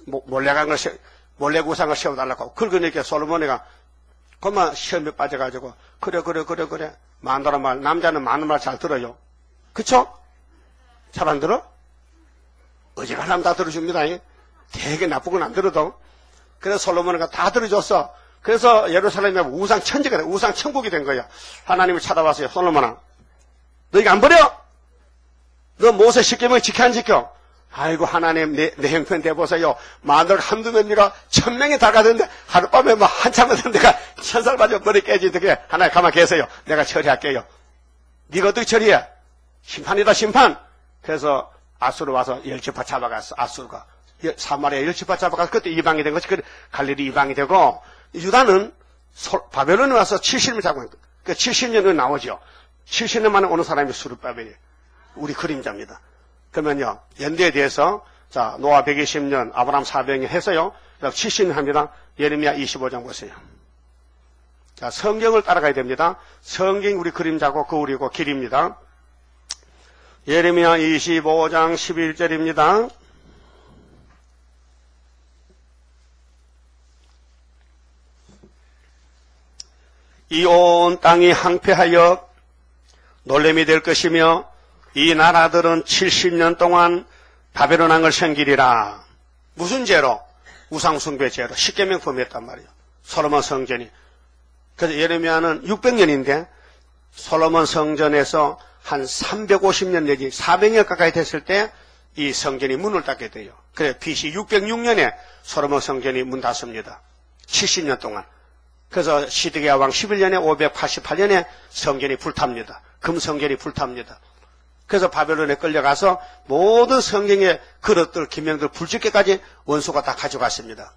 몰래 우상을 세워달라고. 긁으니까 솔로몬이가 그만 시험에 빠져가지고 그래. 마누라 말, 남자는 마누라 말 잘 들어요. 그쵸? 잘 안 들어? 어지간하면 다 들어줍니다. 되게 나쁘건 안 들어도. 그래서 솔로몬이가 다 들어줬어. 그래서 예루살렘에 우상 천지가 돼. 우상 천국이 된 거야. 하나님을 찾아왔어요. 솔로몬아, 너 이거 안 버려? 너 모세 십계명 지켜 안 지켜? 아이고 하나님 내 형편 대보세요. 마누라 한두 명이라 1000명이 다 가던데 하룻밤에 뭐 한참 하던 데가 천살 맞아 머리 깨지듯이 하나님 가만 계세요. 내가 처리할게요. 네가 어떻게 처리해? 심판이다 심판. 그래서 아수르 와서 10지파 잡아갔어. 아수르가 사마리아 10지파 잡아가서 그때 이방이 된 것이 갈릴리 이방이 되고, 유다는 바벨론에 와서 70년 잡고, 그 70년은 나오죠. 70년 만에 오는 사람이 수르바벨이 우리 그림자입니다. 그러면요 연대에 대해서 자 노아 120년 아브라함 400년 해서요 70년 합니다. 예레미야 25장 보세요. 자 성경을 따라가야 됩니다. 성경이 우리 그림자고 거울이고 길입니다. 예레미야 25장 11절입니다. 이 온 땅이 항폐하여 놀림이 될 것이며 이 나라들은 70년 동안 바벨론 왕을 섬기리라. 무슨 죄로? 우상숭배 죄로. 십계명 범했단 말이에요. 솔로몬 성전이. 그래서 예레미야는 600년인데 솔로몬 성전에서 한 350년 내지 400년 가까이 됐을 때 이 성전이 문을 닫게 돼요. 그래서 BC 606년에 솔로몬 성전이 문 닫습니다. 70년 동안. 그래서 시드기야 왕 11년에 588년에 성전이 불탑니다. 금성전이 불탑니다. 그래서 바벨론에 끌려가서 모든 성경의 그릇들, 기명들, 불집게까지 원수가 다 가져갔습니다.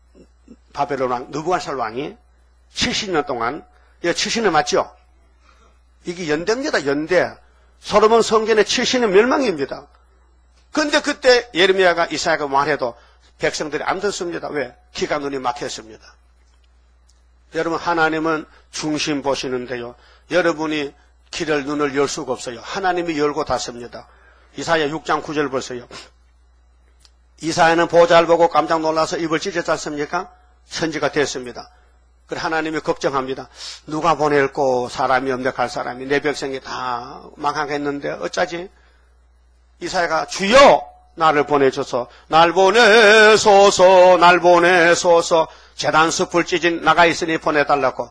바벨론 왕, 느부갓네살 왕이 70년 동안, 이거 70년 맞죠? 이게 연대입니다, 연대. 솔로몬 성전의 70년 멸망입니다. 그런데 그때 예레미야가 이사야가 말해도 백성들이 안 듣습니다. 왜? 귀가 눈이 막혔습니다. 여러분, 하나님은 중심 보시는데요. 여러분이 귀를 눈을 열 수가 없어요. 하나님이 열고 닫습니다. 이사야 6장 9절 보세요. 이사야는 보좌를 보고 깜짝 놀라서 입을 찢었지 않습니까? 선지가 됐습니다. 그래 하나님이 걱정합니다. 누가 보낼꼬? 사람이 없네. 갈 사람이. 내 백성이 다 망하겠는데 어쩌지? 이사야가 주여 나를 보내줘서 날 보내소서 날 보내소서 제단 숲을 찢은 나가 있으니 보내달라고.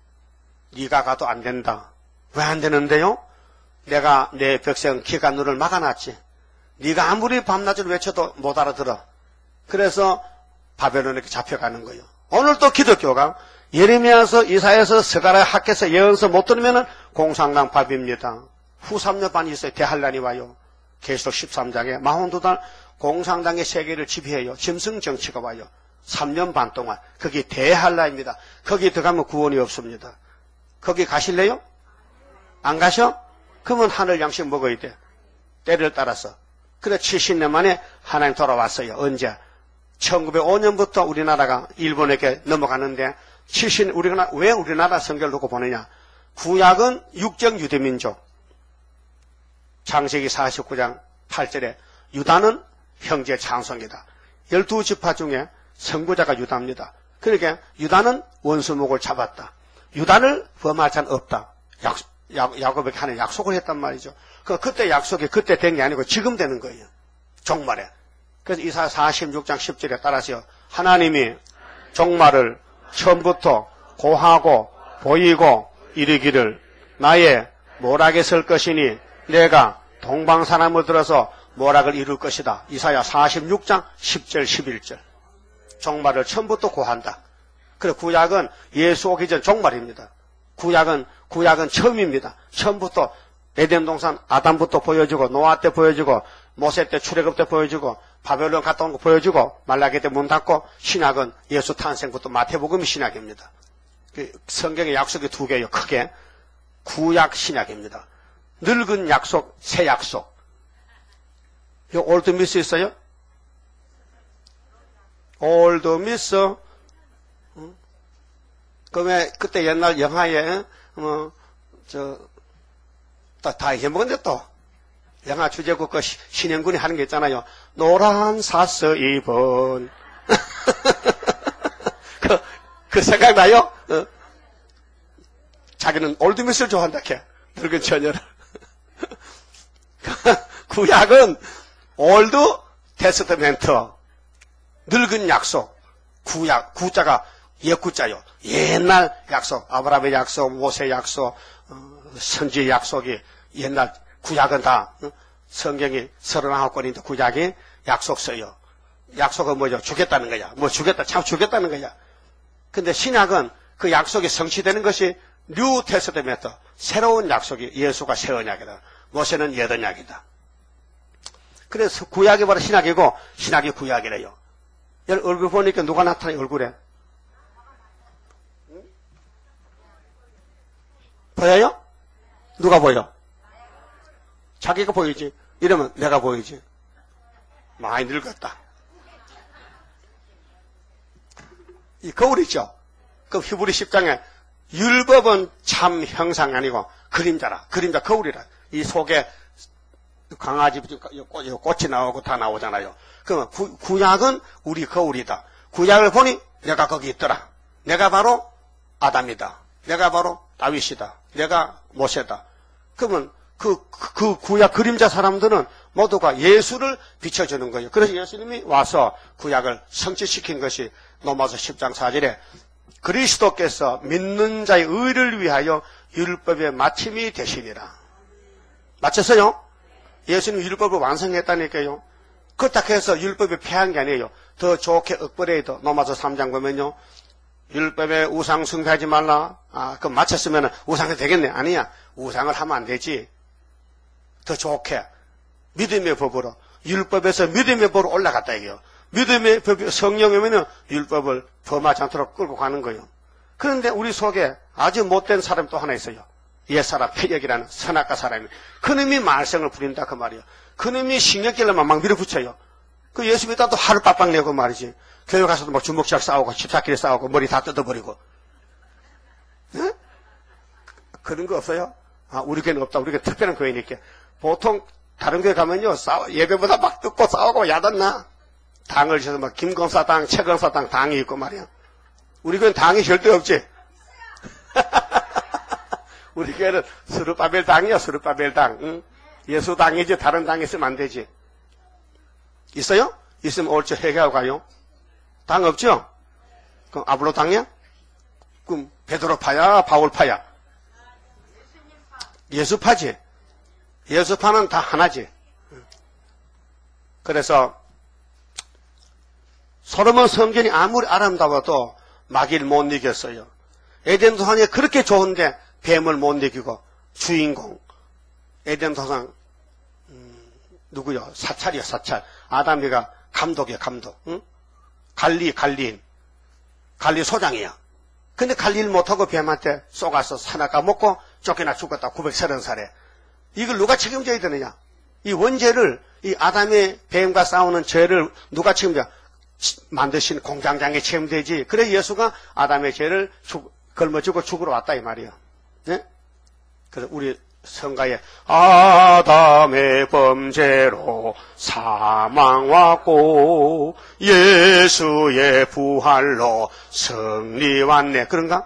네가 가도 안 된다. 왜 안 되는데요? 내가 내 백성 귀가 눈을 막아놨지. 네가 아무리 밤낮을 외쳐도 못 알아들어. 그래서 바벨론에 잡혀가는 거예요. 오늘 또 기독교가 예레미야서 이사야서 스가랴 학개서 예언서 못 들으면 공산당 밥입니다. 후 3년 반이 있어요. 대환란이 와요. 계시록 13장에 42달 공산당의 세계를 지배해요. 짐승 정치가 와요. 3년 반 동안. 거기 대환란입니다. 거기 들어가면 구원이 없습니다. 거기 가실래요? 안 가셔? 그러면 하늘 양식 먹어야 돼. 때를 따라서. 그래 70년 만에 하나님 돌아왔어요. 언제? 1905년부터 우리나라가 일본에게 넘어가는데 왜 우리나라 성경을 놓고 보느냐. 구약은 육적 유대민족. 창세기 49장 8절에 유다는 형제 장성이다. 12지파 중에 선구자가 유다입니다. 그러니까 유다는 원수목을 잡았다. 유다를 범할 자는 없다. 야곱에게 하는 약속을 했단 말이죠. 그때 약속이 그때 된 게 아니고 지금 되는 거예요. 종말에. 그래서 이사야 46장 10절에 따라서요. 하나님이 종말을 처음부터 고하고 보이고 이르기를 나의 모락에 설 것이니 내가 동방사람을 들어서 모락을 이룰 것이다. 이사야 46장 10절 11절. 종말을 처음부터 고한다. 그리고 구약은 예수 오기 전 종말입니다. 구약은 처음입니다. 처음부터 에덴 동산 아담부터 보여주고 노아 때 보여주고 모세 때 출애굽 때 보여주고 바벨론 갔다 온 거 보여주고 말라기 때 문 닫고 신약은 예수 탄생부터 마태복음이 신약입니다. 성경의 약속이 두 개예요. 크게 구약 신약입니다. 늙은 약속, 새 약속. 요 올드 미스 있어요? 올드 미스. 그러면 그때 옛날 영화에 다 잊어먹었는데 또 영화 주제곡 그 신영군이 하는 게 있잖아요. 노란 사스 입은 그 생각나요? 자기는 올드미스를 좋아한다 캐 늙은 처녀를. 구약은 올드 테스트멘트, 늙은 약속. 구약, 구자가 옛구자요. 옛날 약속, 아브라함의 약속, 모세 약속, 선지의 약속이 옛날 구약은 다 성경이 39권인데 구약이 약속서요. 약속은 뭐죠? 주겠다는 거야. 뭐 주겠다, 참 주겠다는 거야. 근데 신약은 그 약속이 성취되는 것이 뉴 테스트멘트, 새로운 약속이 예수가 새 언약이다. 모세는 옛 언약이다. 그래서 구약이 바로 신약이고 신약이 구약이래요. 얼굴 보니까 누가 나타나 얼굴에? 보여요? 누가 보여? 자기가 보이지. 이러면 내가 보이지. 많이 늙었다. 이 거울이죠. 그럼 히브리 10장에 율법은 참 형상이 아니고 그림자라. 그림자 거울이라. 이 속에 강아지 꽃이 나오고 다 나오잖아요. 그러면 구약은 우리 거울이다. 구약을 보니 내가 거기 있더라. 내가 바로 아담이다. 내가 바로 다윗이다. 내가 모세다. 그러면 그 구약 그림자 사람들은 모두가 예수를 비춰주는 거예요. 그래서 예수님이 와서 구약을 성취시킨 것이 로마서 10장 4절에 그리스도께서 믿는 자의 의를 위하여 율법의 마침이 되시니라. 맞췄어요? 예수님 율법을 완성했다니까요. 그렇다고 해서 율법이 폐한 게 아니에요. 더 좋게 업그레이드. 로마서 3장 보면요. 율법에 우상 숭배하지 말라. 그럼 맞췄으면 우상이 되겠네. 아니야. 우상을 하면 안 되지. 더 좋게. 믿음의 법으로. 율법에서 믿음의 법으로 올라갔다 이게요. 믿음의 법, 성령이면 율법을 범하지 않도록 끌고 가는 거예요. 그런데 우리 속에 아주 못된 사람이 또 하나 있어요. 옛사람, 폐역이라는 선악가 사람이. 그놈이 말썽을 부린다 그 말이에요. 그놈이 신경질러만 막 밀어붙여요. 그 예수 믿다도 하루 빡빡 내고 말이지. 교회 가서도 막 주먹질 싸우고 집사끼리 싸우고 머리 다 뜯어버리고. 네? 그런 거 없어요? 우리 교회는 없다. 우리 교회 특별한 교회니까. 보통 다른 교회 가면요. 예배보다 막 뜯고 싸우고 야단나. 당을 주셔서 막 김검사당, 최검사당 당이 있고 말이야. 우리 교회는 당이 절대 없지. 우리 교회는 스룹바벨 당이야. 스룹바벨 당. 응? 예수 당이지 다른 당 있으면 안 되지. 있어요? 있으면 옳죠. 회개하고 가요. 당 없죠? 그럼 아블로 당이야? 그럼 베드로파야? 바울파야? 예수파지. 예수파는 다 하나지. 그래서 솔로몬 성전이 아무리 아름다워도 마귀를 못 이겼어요. 에덴 동산이 그렇게 좋은데 뱀을 못 이기고 주인공 에덴 동산 누구요? 사찰이요. 사찰. 아담이가 감독이야. 감독. 응? 갈리 소장이야. 근데 관리를 못하고 뱀한테 쏘가서 사나 까먹고 쫓겨나 죽었다. 930살에. 이걸 누가 책임져야 되느냐? 이 원죄를, 이 아담의 뱀과 싸우는 죄를 누가 책임져? 만드신 공장장에 체험되지. 그래 예수가 아담의 죄를 걸머지고 죽으러 왔다 이 말이에요. 네? 그래서 우리 성가에 아담의 범죄로 사망 왔고 예수의 부활로 승리 왔네. 그런가?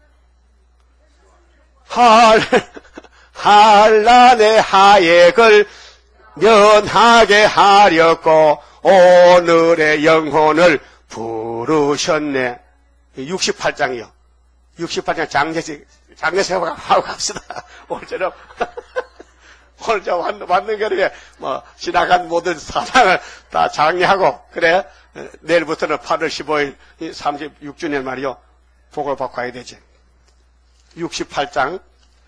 한란의 하액을 면하게 하려고 오늘의 영혼을 부르셨네. 68장이요. 68장 장례세가 하고 갑시다. 오늘처럼. 오늘 저 왔는 거리에 지나간 모든 사상을 다 장례하고, 그래. 내일부터는 8월 15일 36주년 말이요. 복을 받고 가야 되지. 68장.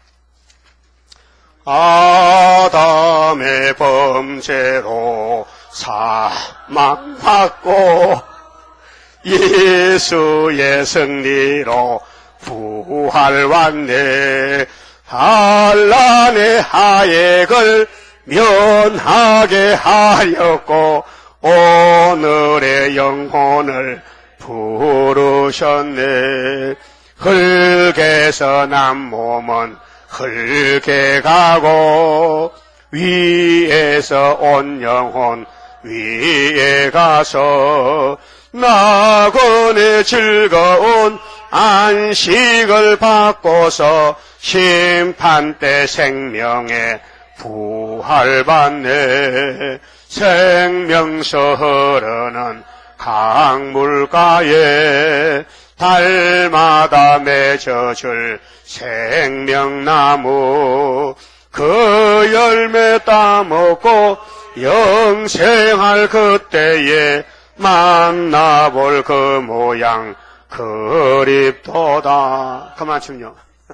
아담의 범죄로 사망받고 예수의 승리로 부활 왔네. 한란의 하액을 면하게 하였고 오늘의 영혼을 부르셨네. 흙에서 난 몸은 흙에 가고 위에서 온 영혼 위에 가서 낙원의 즐거운 안식을 받고서 심판때 생명의 부활받네. 생명서 흐르는 강물가에 달마다 맺어줄 생명나무 그 열매 따먹고 영생할 그때에 만나볼 그 모양 그립도다. 그만 춤요.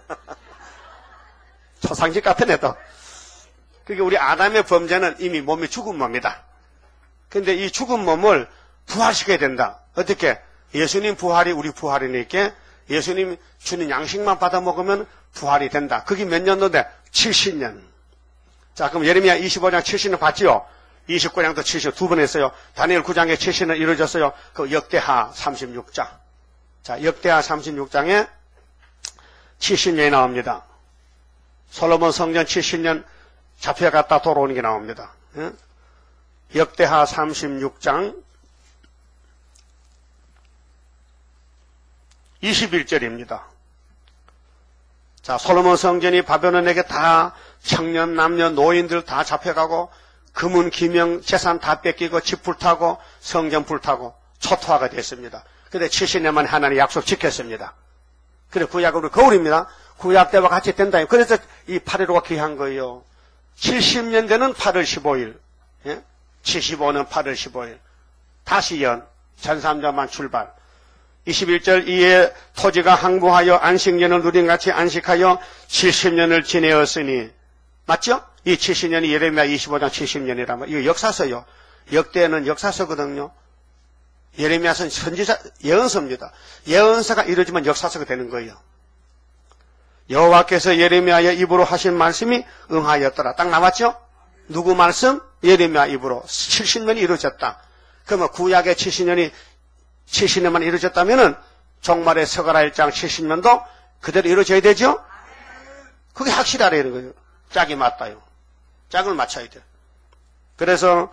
초상집 같으네 또. 그러니까 우리 아담의 범죄는 이미 몸이 죽은 몸이다. 근데 이 죽은 몸을 부활시켜야 된다. 어떻게? 예수님 부활이 우리 부활이니까 예수님 주는 양식만 받아 먹으면 부활이 된다. 그게 몇 년도인데? 70년. 자, 그럼 예레미야 25장 70년 봤지요? 29장도 70, 두 번 했어요. 다니엘 9장에 70년 이루어졌어요. 그 역대하 36장. 자, 역대하 36장에 70년이 나옵니다. 솔로몬 성전 70년 잡혀갔다 돌아오는 게 나옵니다. 역대하 36장 21절입니다. 자, 솔로몬 성전이 바벨론에게 다 청년, 남녀, 노인들 다 잡혀가고 금은 기명, 재산 다 뺏기고 집 불타고 성전 불타고 초토화가 됐습니다. 근데 70년 만에 하나님 약속 지켰습니다. 그래 구약으로 거울입니다. 구약 때와 같이 된다. 그래서 이 8.15가 귀한 거예요. 70년 되는 8월 15일, 75년 8월 15일, 다시 전삼자만 출발. 21절 이에 토지가 항구하여 안식년을 누린 같이 안식하여 70년을 지내었으니 맞죠? 이 70년이 예레미야 25장 70년이란 말. 이거 역사서요. 역대는 역사서거든요. 예레미야서는 선지자 예언서입니다. 예언서가 이루어지면 역사서가 되는 거예요. 여호와께서 예레미야의 입으로 하신 말씀이 응하였더라. 딱 나왔죠? 누구 말씀? 예레미야 입으로 70년이 이루어졌다. 그러면 구약의 70년만 이루어졌다면은 종말의 서가라 1장 70년도 그대로 이루어져야 되죠? 그게 확실하라는 거예요. 짝이 맞다요. 짝을 맞춰야 돼요. 그래서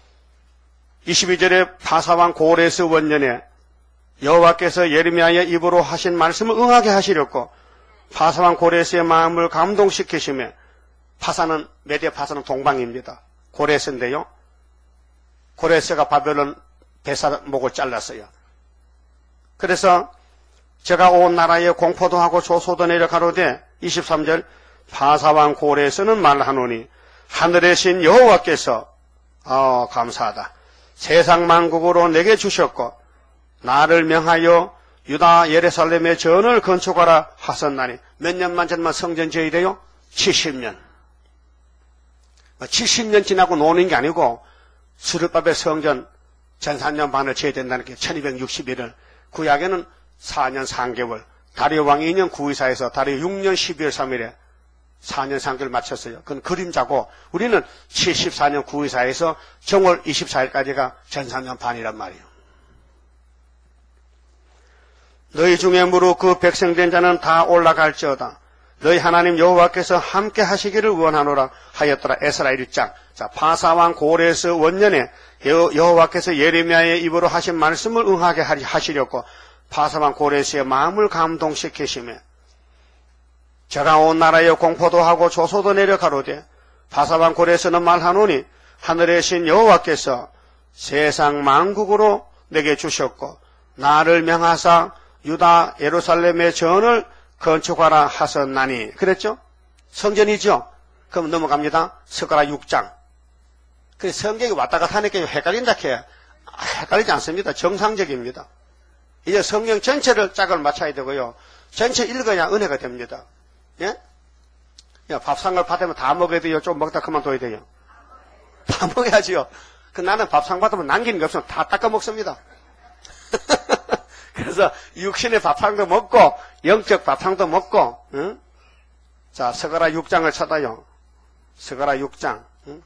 22절에 바사왕 고레스 원년에 여호와께서 예레미야의 입으로 하신 말씀을 응하게 하시렸고 바사왕 고레스의 마음을 감동시키시며 파사는 메대 파사는 동방입니다. 고레스인데요. 고레스가 바벨론 배사목을 잘랐어요. 그래서 제가 온 나라에 공포도 하고 조소도 내려 가로되 23절 바사왕 고레스는 말하노니 하늘의 신 여호와께서 감사하다. 세상 만국으로 내게 주셨고 나를 명하여 유다 예루살렘의 전을 건축하라 하셨나니 몇 년만 전만 성전 지어야 돼요? 70년. 70년 지나고 노는 게 아니고 스룹바벨 성전 전산년 반을 지어야 된다는 게 1261을 구약에는 4년 3개월 다리오 왕 2년 924에서 다리오 6년 12월 3일에 4년 3개월 마쳤어요. 그건 그림자고 우리는 74년 924에서 정월 24일까지가 전산년 반이란 말이에요. 너희 중에 무릇 그 백성된 자는 다 올라갈지어다. 너희 하나님 여호와께서 함께 하시기를 원하노라 하였더라. 에스라 1장. 자, 바사왕 고레스 원년에 여호와께서 예레미야의 입으로 하신 말씀을 응하게 하시려고 바사왕 고레스의 마음을 감동시키시며 저가 온 나라에 공포도 하고 조소도 내려 가로되 바사왕 고레스는 말하노니 하늘의 신 여호와께서 세상 만국으로 내게 주셨고 나를 명하사 유다 예루살렘의 전을 건축하라 하셨나니. 그랬죠? 성전이죠? 그럼 넘어갑니다. 스가랴 6장. 그래서 성경이 왔다 갔다 하니까 헷갈린다 해야 헷갈리지 않습니다. 정상적입니다. 이제 성경 전체를 짝을 맞춰야 되고요. 전체 읽어야 은혜가 됩니다. 예? 밥상을 받으면 다 먹어야 돼요? 좀 먹다 그만둬야 돼요? 다 먹어야지요. 나는 밥상 받으면 남기는 게 없으면 다 닦아 먹습니다. 그래서 육신의 밥상도 먹고 영적 밥상도 먹고. 응? 자, 스가랴 6장을 찾아요. 스가랴 6장. 응?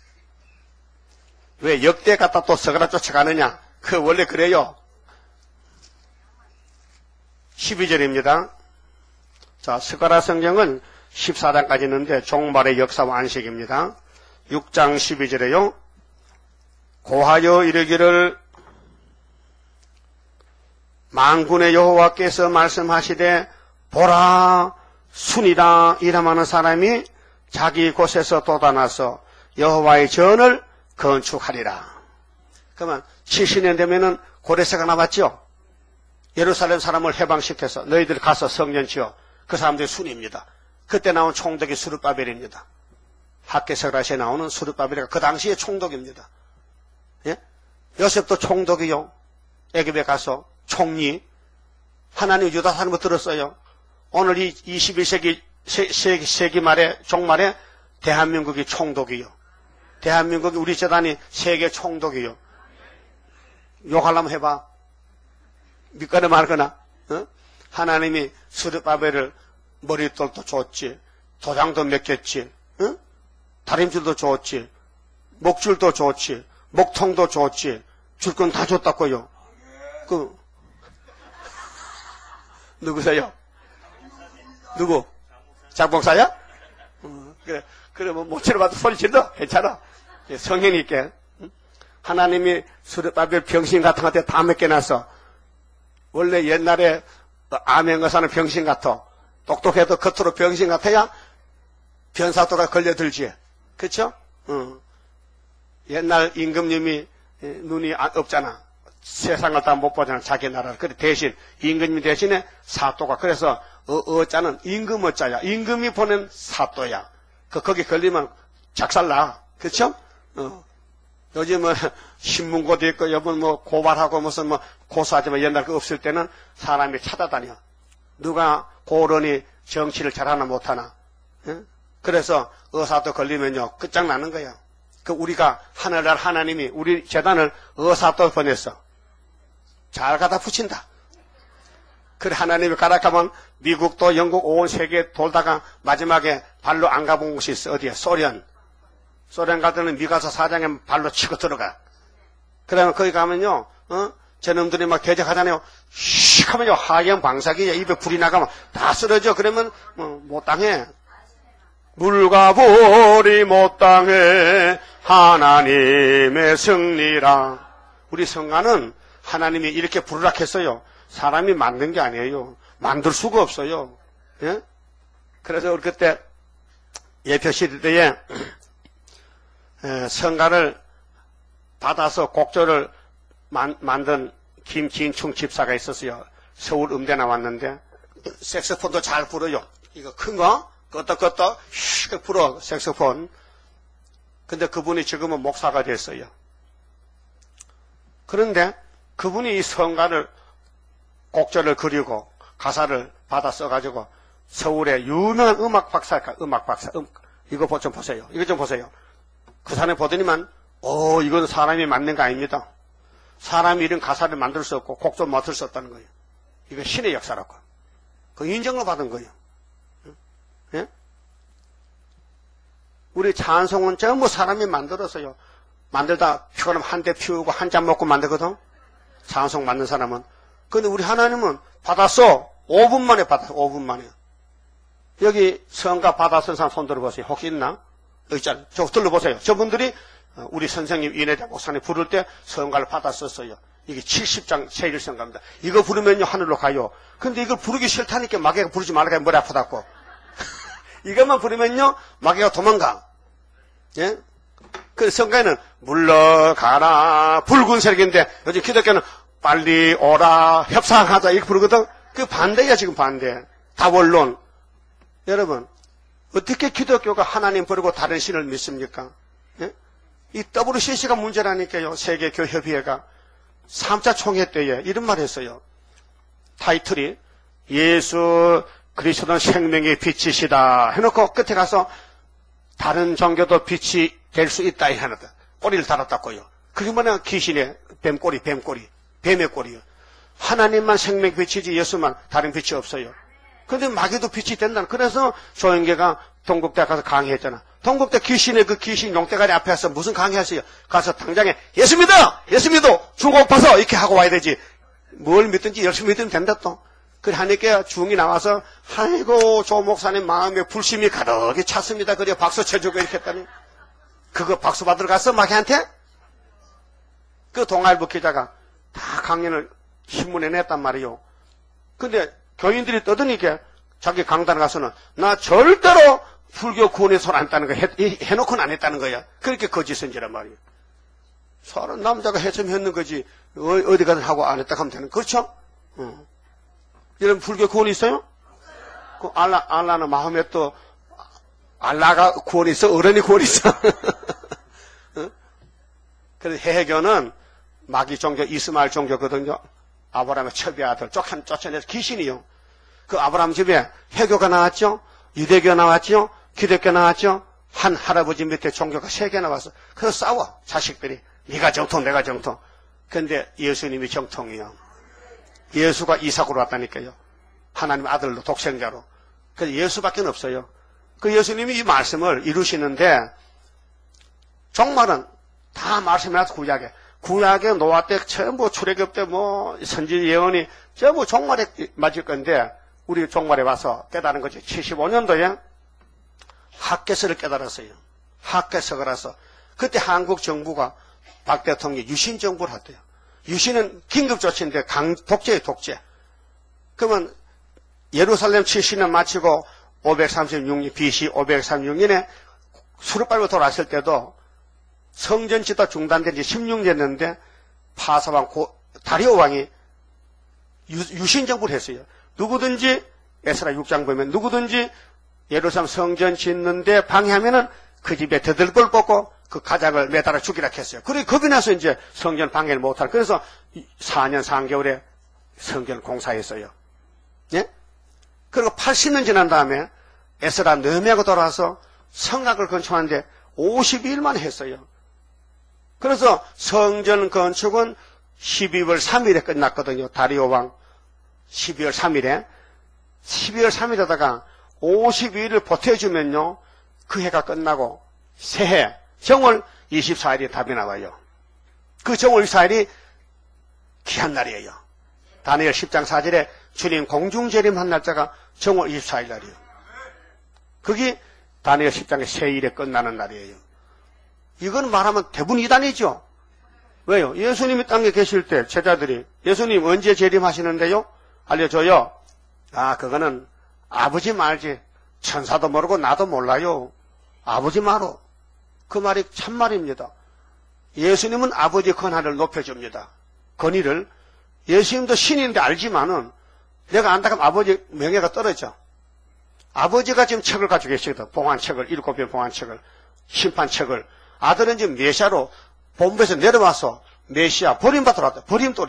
왜 역대 갖다 또 스가랴 쫓아가느냐? 그 원래 그래요. 12절입니다. 자, 스가랴 성경은 14장까지 있는데 종말의 역사와 안식입니다. 6장 12절에요. 고하여 이르기를 만군의 여호와께서 말씀하시되 보라 순이다 이름하는 사람이 자기 곳에서 돋아나서 여호와의 전을 건축하리라. 그러면 70년 되면은 고레스가 나왔죠. 예루살렘 사람을 해방시켜서 너희들 가서 성전 지어. 그 사람들이 순입니다. 그때 나온 총독이 스룹바벨입니다. 학개서라시에 나오는 스룹바벨이 그 당시의 총독입니다. 예? 요셉도 총독이요. 애굽에 가서 총리. 하나님 유다 사람을 들었어요. 오늘 이 21세기 세기 말에 종말에 대한민국이 총독이요. 대한민국이 우리 재단이 세계 총독이요. 욕하려면 해봐. 믿거나 말거나. 어? 하나님이 스룹바벨을 머릿돌도 줬지, 도장도 맺겠지, 어? 다림줄도 줬지, 목줄도 줬지, 목통도 줬지, 줄 건 다 줬다고요. 누구세요? 누구? 장봉사야? 그래, 그러면 모처럼 봐도 소리 질러. 괜찮아. 성현이 있게. 하나님이 스룹바벨 병신 같은 것한테 다 맡겨놨어. 원래 옛날에 암행어사는 병신 같아. 똑똑해도 겉으로 병신 같아야 변사도가 걸려들지. 그쵸? 옛날 임금님이 눈이 없잖아. 세상을 다 못 보잖아. 자기 나라를. 그래 대신 임금님 대신에 사또가. 그래서 어자는 임금 어자야. 임금이 보낸 사또야. 거기 걸리면 작살나. 그쵸? 요즘은 신문고도 있고 여러분 뭐 고발하고 무슨 뭐 고소하지만 옛날 그 없을 때는 사람이 찾아다녀. 누가 고론이 정치를 잘하나 못하나. 예? 그래서 의사도 걸리면요 끝장나는 거예요. 그 우리가 하늘날 하나님이 우리 재단을 의사도 보냈어. 잘 갖다 붙인다. 그래 하나님이 가락하면 미국도 영국 온 세계 돌다가 마지막에 발로 안 가본 곳이 있어. 어디야? 소련 가더니 미가서 사장에 발로 치고 들어가. 그러면 거기 가면요, 저놈들이 막 대적하잖아요. 씩 하면요, 하얀 방사기에 입에 불이 나가면 다 쓰러져. 그러면, 못 당해. 물과 불이 못 당해. 하나님의 승리라. 우리 성가는 하나님이 이렇게 부르라 했어요. 사람이 만든 게 아니에요. 만들 수가 없어요. 예? 그래서 우리 그때 예표 시대에 성가를 받아서 곡조를 만든 김진충 집사가 있었어요. 서울 음대 나왔는데 색소폰도 잘 불어요. 이거 큰 거 끄떡끄떡 슉 불어 색소폰. 근데 그분이 지금은 목사가 됐어요. 그런데 그분이 이 성가를 곡조를 그리고 가사를 받아 써가지고 서울의 유명한 음악 박사 이거 좀 보세요. 이거 좀 보세요. 그 사람이 보더니만, 이건 사람이 만든 거 아닙니다. 사람이 이런 가사를 만들 수 없고, 곡 좀 맡을 수 없다는 거예요. 이거 신의 역사라고. 그 인정을 받은 거예요. 예? 우리 찬송은 전부 사람이 만들었어요. 만들다 피우면 한 대 피우고 한 잔 먹고 만들거든? 찬송 만든 사람은. 근데 우리 하나님은 받았어. 5분 만에 받았어. 5분 만에. 여기 성가 받았은 사람 손 들어보세요. 혹시 있나? 여기 있잖아요. 저 들러보세요. 저분들이 우리 선생님 이내자 목사님 부를 때 성가를 받았었어요. 이게 70장 제1성가입니다. 이거 부르면요 하늘로 가요. 근데 이걸 부르기 싫다니까 마귀가 부르지 말라고 머리 아프다고. 이것만 부르면요 마귀가 도망가. 예? 그 성가에는 물러가라 붉은 색인데 요즘 기독교는 빨리 오라 협상하자 이렇게 부르거든. 그 반대야 지금 반대. 다원론. 여러분 어떻게 기독교가 하나님 버리고 다른 신을 믿습니까? 예? 이 WCC가 문제라니까요. 세계교협의회가 3차 총회 때에 이런 말 했어요. 타이틀이 예수 그리스도는 생명의 빛이시다 해놓고 끝에 가서 다른 종교도 빛이 될 수 있다 하나다. 꼬리를 달았다고요. 그게 뭐냐 귀신의 뱀꼬리 뱀의 꼬리요. 하나님만 생명 빛이지 예수만 다른 빛이 없어요. 근데 마귀도 빛이 된다. 그래서 조영계가 동국대 가서 강의했잖아. 동국대 귀신의 그 귀신 용대가리 앞에 와서 무슨 강의하세요? 가서 당장에 예수 믿어! 예수 믿어! 중고파서 이렇게 하고 와야 되지. 뭘 믿든지 열심히 믿으면 된다 또. 그래 하니까 중이 나와서 아이고 조 목사님 마음에 불심이 가득히 찼습니다. 그래 박수 쳐주고 이렇게 했더니 그거 박수 받으러 갔어 마귀한테? 그 동아일보 기자가 다 강연을 신문에 냈단 말이요. 근데 교인들이 떠드니까 자기 강단에 가서는 나 절대로 불교 구원에 손 안 땄는 거 해놓고는 안 했다는 거야. 그렇게 거짓선지란 말이에요. 사람 남자가 했으면 했는 거지 어디 가든 하고 안 했다 하면 되는 그렇죠? 여러분 불교 구원이 있어요? 그 알라는 마음에 또 알라가 구원이 있어? 어른이 구원이 있어? 그래서 해교는 마귀 종교 이스마엘 종교거든요. 아브라함의 첩의 아들 쫓아내서 귀신이요. 그 아브라함 집에 해교가 나왔죠. 유대교 나왔죠. 기독교 나왔죠. 한 할아버지 밑에 종교가 3개 나왔어. 그래서 싸워 자식들이. 네가 정통 내가 정통. 그런데 예수님이 정통이요. 예수가 이삭으로 왔다니까요. 하나님 아들로 독생자로. 그래서 예수밖에 없어요. 그 예수님이 이 말씀을 이루시는데 종말은 다 말씀해서 구약에 노아 때 전부 출애굽 때 뭐 선지 예언이 전부 종말에 맞을 건데 우리 종말에 와서 깨달은 거지. 75년도에 학개서를 깨달았어요. 학개서가 라서 그때 한국 정부가 박 대통령이 유신 정부를 했대요. 유신은 긴급조치인데 독재예요, 독재. 그러면 예루살렘 70년 마치고 536년, BC 536년에 수르 빨고 돌아왔을 때도 성전 짓다 중단된 지 16년 됐는데 파사왕 다리오 왕이 유신 정부를 했어요. 누구든지 에스라 6장 보면 누구든지 예루살렘 성전 짓는데 방해하면은 그 집에 더들벌 뽑고 그 가장을 매달아 죽이라 했어요. 그래 겁이 나서 이제 성전 방해를 못할. 그래서 4년 3개월에 성전 공사했어요. 예? 그리고 80년 지난 다음에 에스라 느헤미야가 돌아와서 성곽을 건축하는데 52일만 했어요. 그래서 성전 건축은 12월 3일에 끝났거든요. 다리오 왕 12월 3일에. 12월 3일에다가 52일을 보태주면요. 그 해가 끝나고 새해 정월 24일이 답이 나와요. 그 정월 24일이 귀한 날이에요. 다니엘 10장 4절에 주님 공중재림한 날짜가 정월 24일 날이에요. 그게 다니엘 10장의 새일에 끝나는 날이에요. 이건 말하면 대부분 이단이죠. 왜요? 예수님이 땅에 계실 때 제자들이 예수님 언제 재림하시는데요? 알려줘요. 아 그거는 아버지 말지 천사도 모르고 나도 몰라요. 아버지 말어. 그 말이 참말입니다. 예수님은 아버지 권한을 높여줍니다. 권위를. 예수님도 신인데 알지만은 내가 안다 하면 아버지 명예가 떨어져. 아버지가 지금 책을 가지고 계시거든. 봉안책을 7개 봉안책을 심판책을. 아들은 지금 메시아로 본부에서 내려와서 메시아 버림받으러 왔다.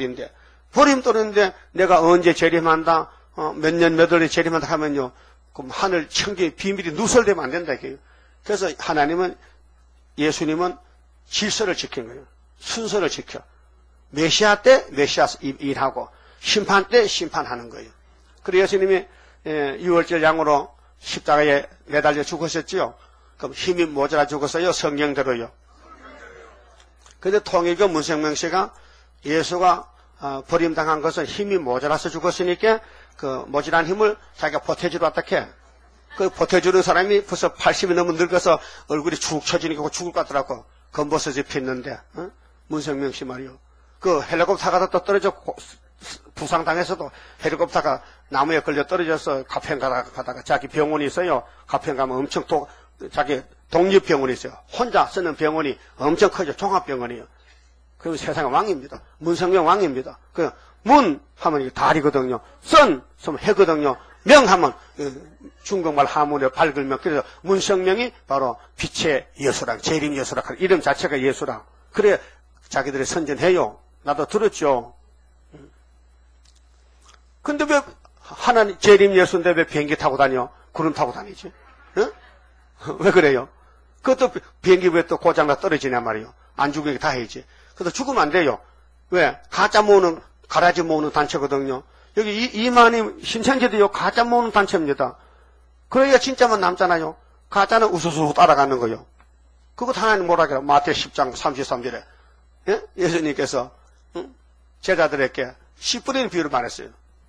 버림돌인데 내가 언제 재림한다. 몇 년 몇 월에 재림한다 하면요. 그럼 하늘 천국의 비밀이 누설되면 안 된다. 그래서 하나님은 예수님은 질서를 지킨 거예요. 순서를 지켜. 메시아 때 메시아 일하고 심판 때 심판하는 거예요. 그리고 예수님이 6월절 양으로 십자가에 매달려 죽으셨지요. 그럼 힘이 모자라 죽었어요? 성령대로요? 근데 통일교 문생명 씨가 예수가 버림당한 것은 힘이 모자라서 죽었으니까 그 모자란 힘을 자기가 보태주러 어떻게 그 보태주는 사람이 벌써 80이 넘은 늙어서 얼굴이 축 처지니까 죽을 것 같더라고. 검버섯이 폈는데 문성명 씨 말이요. 그 헬리콥터가 또 떨어져 부상당해서도 헬리콥터가 나무에 걸려 떨어져서 가평 가다가 자기 병원이 있어요. 가평 가면 엄청 자기 독립병원이 있어요. 혼자 쓰는 병원이 엄청 커져. 종합병원이에요. 그럼 세상의 왕입니다. 문성명 왕입니다. 그 문 하면 달이거든요. 선 하면 해거든요. 명 하면 중국말 하문에 밝을명. 그래서 문성명이 바로 빛의 예수랑 재림 예수랑 이름 자체가 예수랑. 그래 자기들이 선전해요. 나도 들었죠. 근데 왜 하나님 재림 예수인데 왜 비행기 타고 다녀? 구름 타고 다니지? 응? 왜 그래요? 그것도 비행기 왜 또 고장나 떨어지냐 말이요. 안 죽으니까 다 해야지. 그래서 죽으면 안 돼요. 왜? 가짜 모으는 가라지 모으는 단체거든요. 여기 이만희 신천지도요 가짜 모으는 단체입니다. 그러니까 진짜만 남잖아요. 가짜는 우수수 따라가는 거요. 그거 하나님 뭐라 그래요? 마태 10장 33절에 예? 예수님께서 제자들에게 씨 뿌리는 비유를 말했어요.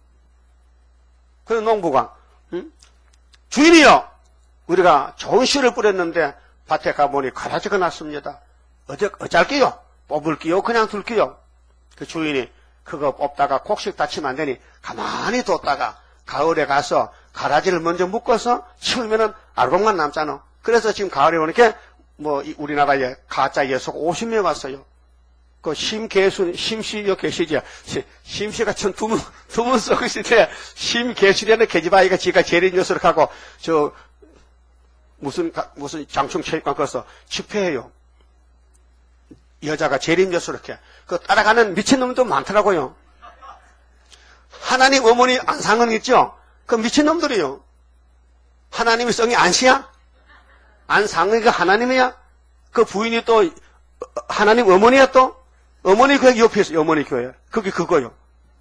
그래서 농부가 주인이요 우리가 좋은 씨를 뿌렸는데 밭에 가보니 가라지가 났습니다. 어쩔게요? 뽑을게요? 그냥 둘게요? 그 주인이 그거 뽑다가 곡식 다치면 안 되니 가만히 뒀다가 가을에 가서 가라지를 먼저 묶어서 치우면은 알곡만 남잖아. 그래서 지금 가을에 오니까 뭐 우리나라에 가짜 예수가 50명 왔어요. 그 심씨 여 계시죠? 심씨 같은 두문 썩으시대 심계시라는 계집아이가 지가 재림 예수를 하고 무슨 장충체육관 가서 집회해요. 여자가 재림 예수를 이렇게 그 따라가는 미친놈도 많더라고요. 하나님 어머니 안상은 있죠? 그 미친놈들이요. 하나님이 성이 안씨야? 안상은이가 하나님이야? 그 부인이 또 하나님 어머니야 또? 어머니 교회 옆에 있어요. 어머니 교회. 그게 그거요.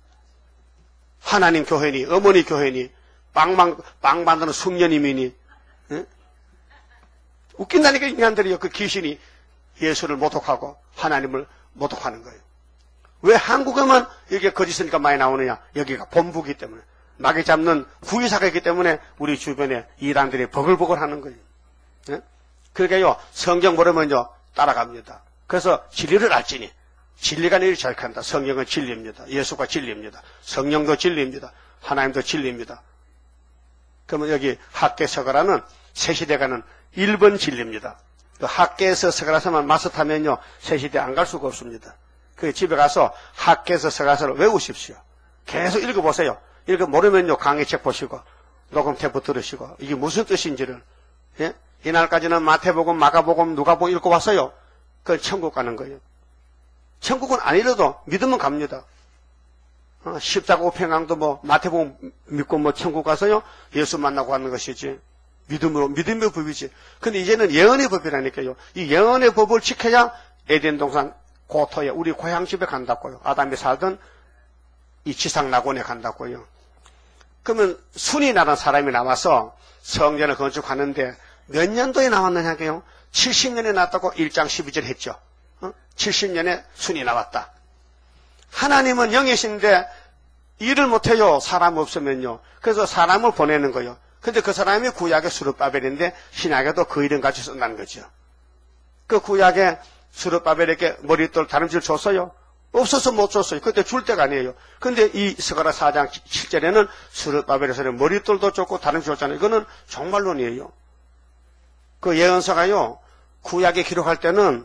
하나님 교회니 어머니 교회니 빵 만드는 숙녀님이니 응? 웃긴다니까 인간들이요. 그 귀신이 예수를 모독하고 하나님을 모독하는 거예요. 왜 한국에만 여기가 거짓이니까 많이 나오느냐? 여기가 본부이기 때문에 마귀 잡는 구의사가 있기 때문에 우리 주변에 이란들이 버글버글 하는 거예요. 예? 그러니까요 성경 모르면요 따라갑니다. 그래서 진리를 알지니 진리가 너희를 자유한다. 성경은 진리입니다. 예수가 진리입니다. 성령도 진리입니다. 하나님도 진리입니다. 그러면 여기 학계서가라는 새시대가는 1번 진리입니다. 그 학계에서 서가라서만 마스터하면요 새시대 안 갈 수가 없습니다. 그 집에 가서 학계에서 서가서를 외우십시오. 계속 읽어보세요. 읽어 모르면요 강의책 보시고 녹음 테이프 들으시고 이게 무슨 뜻인지를 예? 이날까지는 마태복음, 마가복음, 누가복음 읽고 왔어요. 그걸 천국 가는 거예요. 천국은 아니라도 믿으면 갑니다. 십자가 우평강도 뭐 마태복음 믿고 뭐 천국 가서요 예수 만나고 하는 것이지 믿음의 법이지. 근데 이제는 예언의 법이라니까요. 이 예언의 법을 지켜야 에덴 동산 고토에 우리 고향집에 간다고요. 아담이 살던 이 지상 낙원에 간다고요. 그러면 순이라는 사람이 나와서 성전을 건축하는데 몇 년도에 나왔느냐고요? 70년에 나왔다고 1장 12절 했죠. 70년에 순이 나왔다. 하나님은 영이신데 일을 못해요. 사람 없으면요. 그래서 사람을 보내는 거예요. 근데 그 사람이 구약의 수르바벨인데 신약에도 그 이름 같이 쓴다는 거죠. 그 구약에 수르바벨에게 머릿돌 다름질 줬어요? 없어서 못 줬어요. 그때 줄 때가 아니에요. 근데 이 스가랴 4장 7절에는 수르바벨에서는 머릿돌도 줬고 다름질 줬잖아요. 이거는 종말론이에요. 그 예언서가요. 구약에 기록할 때는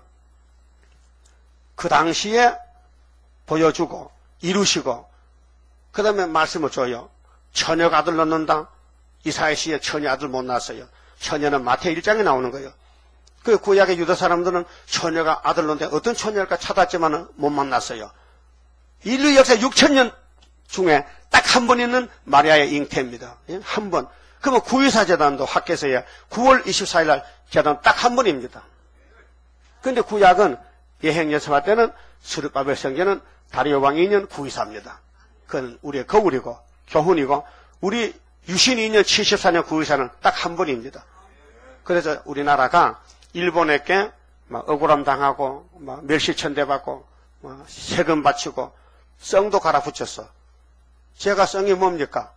그 당시에 보여주고 이루시고 그 다음에 말씀을 줘요. 처녀 아들 낳는다. 이사야시에 처녀 아들 못 낳았어요. 처녀는 마태 1장에 나오는 거예요. 그 구약의 유다 사람들은 처녀가 아들 낳는데 어떤 처녀일까 찾았지만 못 만났어요. 인류 역사 6천년 중에 딱 한 번 있는 마리아의 잉태입니다. 한 번. 그러면 구유사 재단도 학계서에 9월 24일 날 재단 딱 한 번입니다. 그런데 구약은 예행연습할 때는 스룹바벨 성전은 다리오 왕 2년 924입니다. 그건 우리의 거울이고 교훈이고 우리 유신 2년 74년 924는 딱 한 번입니다. 그래서 우리나라가 일본에게 막 억울함 당하고 막 멸시천대 받고 세금 바치고 성도 갈아 붙였어. 제가 성이 뭡니까?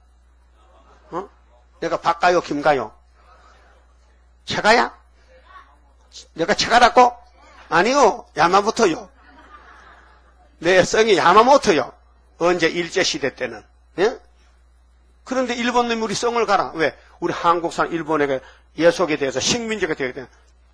내가 박가요, 김가요? 채가야? 내가 채가라고? 아니요, 야마모토요. 내 성이 야마모토요. 언제 일제시대 때는. 예? 그런데 일본 놈이 우리 성을 가라. 왜? 우리 한국 사람 일본에게 예속에 대해서 식민지가 되게 돼.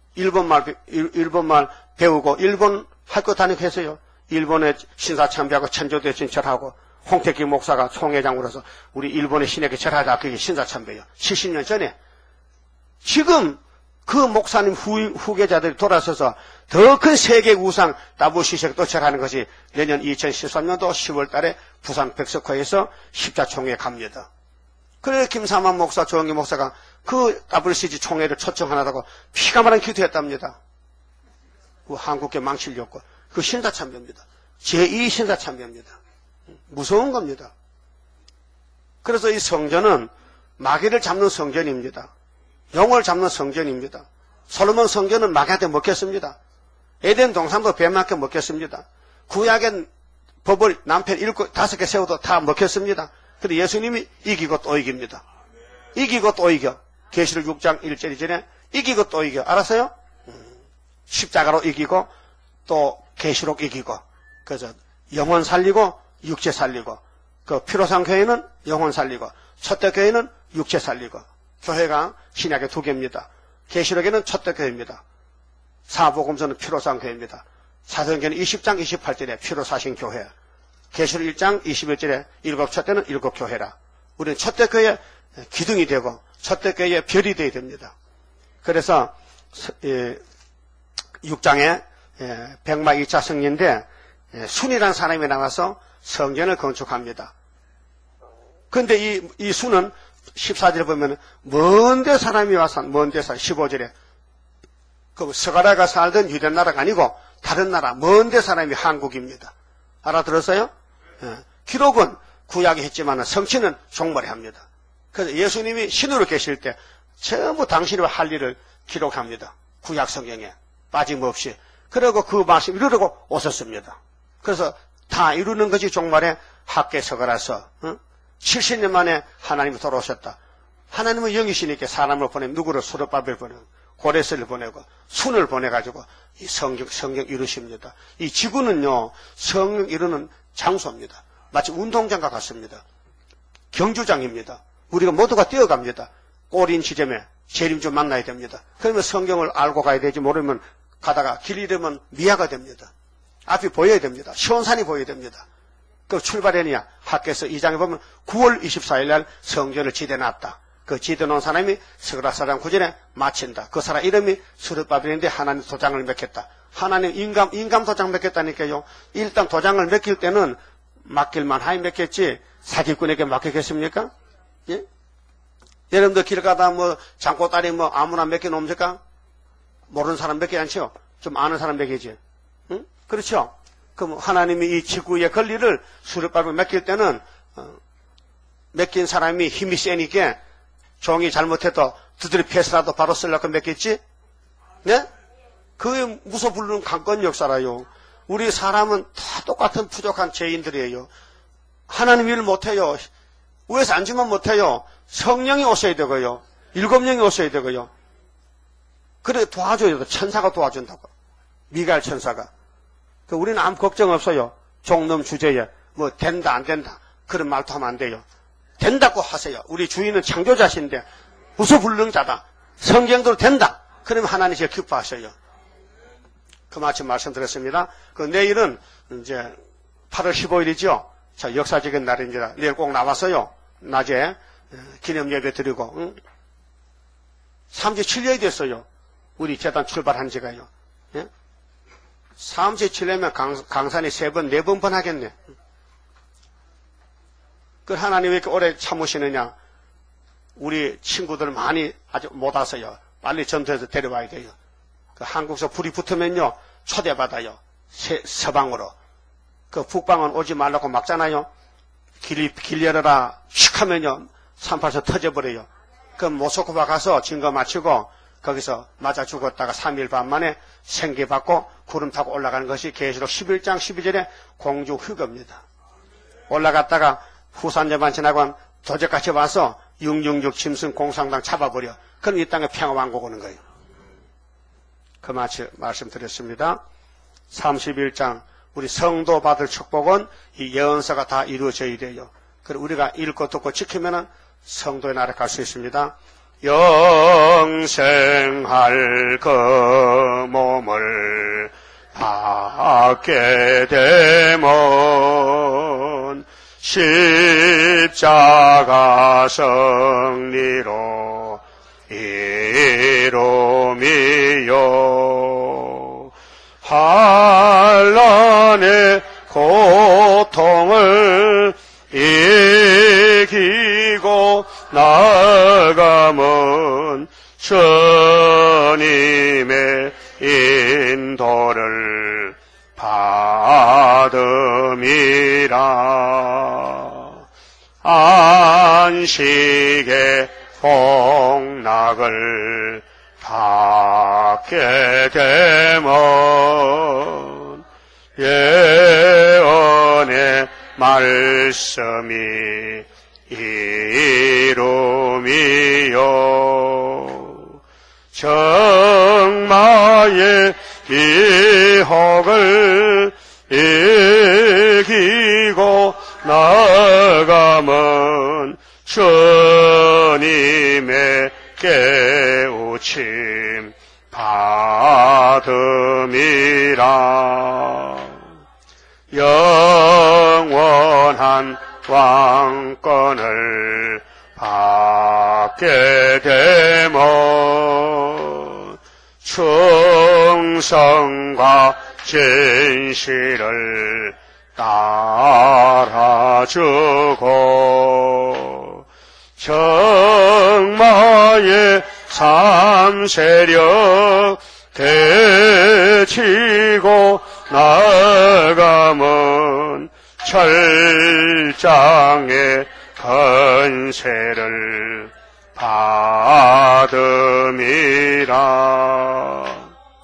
일본말 배우고 일본 학교 다니고 해서요. 일본의 신사참배하고 천조대신 절하고 홍택기 목사가 총회장으로서 우리 일본의 신에게 절하자. 그게 신사참배예요. 70년 전에. 지금 그 목사님 후계자들이 돌아서서 더 큰 세계 우상 다부시색도 절하는 것이 내년 2013년도 10월 달에 부산 백석호에서 십자총회에 갑니다. 그래서 김삼환 목사, 조영기 목사가 그 WCG 총회를 초청하라고 피가 마른 기도했답니다. 그 한국계 망치려고. 그 신사참배입니다. 제2 신사참배입니다. 무서운 겁니다. 그래서 이 성전은 마귀를 잡는 성전입니다. 영을 잡는 성전입니다. 솔로몬 성전은 마귀한테 먹혔습니다. 에덴 동산도 뱀한테 먹혔습니다. 구약의 법을 남편 5개 세워도 다 먹혔습니다. 그런데 예수님이 이기고 또 이깁니다. 이기고 또 이겨. 계시록 6장 1절 이전에 이기고 또 이겨. 알았어요? 십자가로 이기고 또 계시록 이기고. 그래서 영혼 살리고 육체 살리고. 그 피로상 교회는 영혼 살리고 첫대 교회는 육체 살리고. 교회가 신약의 2개입니다. 계시록에는 첫대 교회입니다. 사복음서는 피로상 교회입니다. 사도행전은 20장 28절에 피로 사신 교회. 계시록 1장 21절에 7 첫대는 7 교회라. 우리는 첫대 교회의 기둥이 되고 첫대 교회의 별이 되어야 됩니다. 그래서 6장에 백마 2차 성리인데 순이라는 사람이 나와서 성전을 건축합니다. 그런데 이 순은 14절에 보면 먼데 사람이 와서 먼데 사람 15절에 그 서가라가 살던 유대 나라가 아니고 다른 나라 먼데 사람이 한국입니다. 알아들었어요? 기록은 구약이 했지만 성취는 종말에 합니다. 그래서 예수님이 신으로 계실 때 전부 당신이 할 일을 기록합니다. 구약 성경에 빠짐없이. 그리고 그 말씀 이루려고 오셨습니다. 그래서 다 이루는 것이 종말에 학계 서가라서 70년 만에 하나님이 돌아오셨다. 하나님은 영이시니까 사람을 보내면 누구를 수르바벨 보내고 고레스를 보내고 순을 보내가지고 이 성경 이루십니다. 이 지구는요 성령 이루는 장소입니다. 마치 운동장과 같습니다. 경주장입니다. 우리가 모두가 뛰어갑니다. 꼬린 지점에 재림주 만나야 됩니다. 그러면 성경을 알고 가야 되지 모르면 가다가 길 잃으면 미아가 됩니다. 앞이 보여야 됩니다. 시온산이 보여야 됩니다. 그 출발해냐 학교에서 2장에 보면 9월 24일 날 성전을 지대놨다. 그 지대놓은 사람이 스가랴 9절에 마친다. 그 사람 이름이 스룹바벨인데 하나님 도장을 맺겠다. 하나님 인감 도장 맺겠다니까요. 일단 도장을 맺힐 때는 맡길만 하이 맺겠지 사기꾼에게 맡기겠습니까? 예? 여러분들 길 가다 뭐 장꼬다리 뭐 아무나 맺겨 놓습니까? 모르는 사람 맺기 않죠? 좀 아는 사람 맺기지. 응? 그렇죠? 그럼 하나님이 이 지구의 권리를 수르바벨 맡길 때는 맡긴 사람이 힘이 세니까 종이 잘못해도 두드려 패서라도 바로 쓰려고 맡겼지? 네? 그게 무서 부르는 강권 역사라요. 우리 사람은 다 똑같은 부족한 죄인들이에요. 하나님 일 못해요. 위에서 앉으면 못해요. 성령이 오셔야 되고요. 7명이 오셔야 되고요. 그래 도와줘야 돼. 천사가 도와준다고. 미가엘 천사가. 우리는 아무 걱정 없어요. 종놈 주제에 뭐 된다 안 된다 그런 말도 하면 안 돼요. 된다고 하세요. 우리 주인은 창조자신데 무소불능자다. 성경대로 된다. 그러면 하나님 제일 기뻐하셔요. 그마침 말씀드렸습니다. 그 내일은 이제 8월 15일이죠. 자, 역사적인 날입니다. 내일 꼭 나와서요. 낮에 기념 예배 드리고 37년이 됐어요. 우리 재단 출발한 지가요. 예? 37년이면 강산이 3번, 4번 번하겠네. 그 하나님 왜 이렇게 오래 참으시느냐? 우리 친구들 많이 아직 못 와서요. 빨리 전투해서 데려와야 돼요. 그 한국서 불이 붙으면요. 초대받아요. 서방으로. 그 북방은 오지 말라고 막잖아요. 길 열어라. 슉 하면요. 38서 터져버려요. 그럼 모스크바 가서 증거 마치고 거기서 맞아 죽었다가 3일 반 만에 생기 받고 구름 타고 올라가는 것이 계시록 11장 12절에 공주 휴거입니다. 올라갔다가 후산제만 지나고 도적같이 와서 666 짐승 공산당 잡아버려. 그럼 이 땅에 평화왕국 오는 거예요. 그 말씀드렸습니다. 31장 우리 성도 받을 축복은 이 예언서가 다 이루어져야 돼요. 그리고 우리가 읽고 듣고 지키면은 성도의 나라에 갈 수 있습니다. 영생할 그 몸을 받게 되면 십자가 승리로 이루미요 환난의 고통을 이기고 나아가면 주님의 인도를 받음이라. 안식의 복락을 받게 되면 예언의 말씀이 이루미요 정마의 미혹을 이기고 나아가면 주님의 깨우침 받음이라. 영원한 왕권을 받게 되면 충성과 진실을 따라주고 정마의 삼세력 되치고 나아가면 철장의 건세를 받음이라.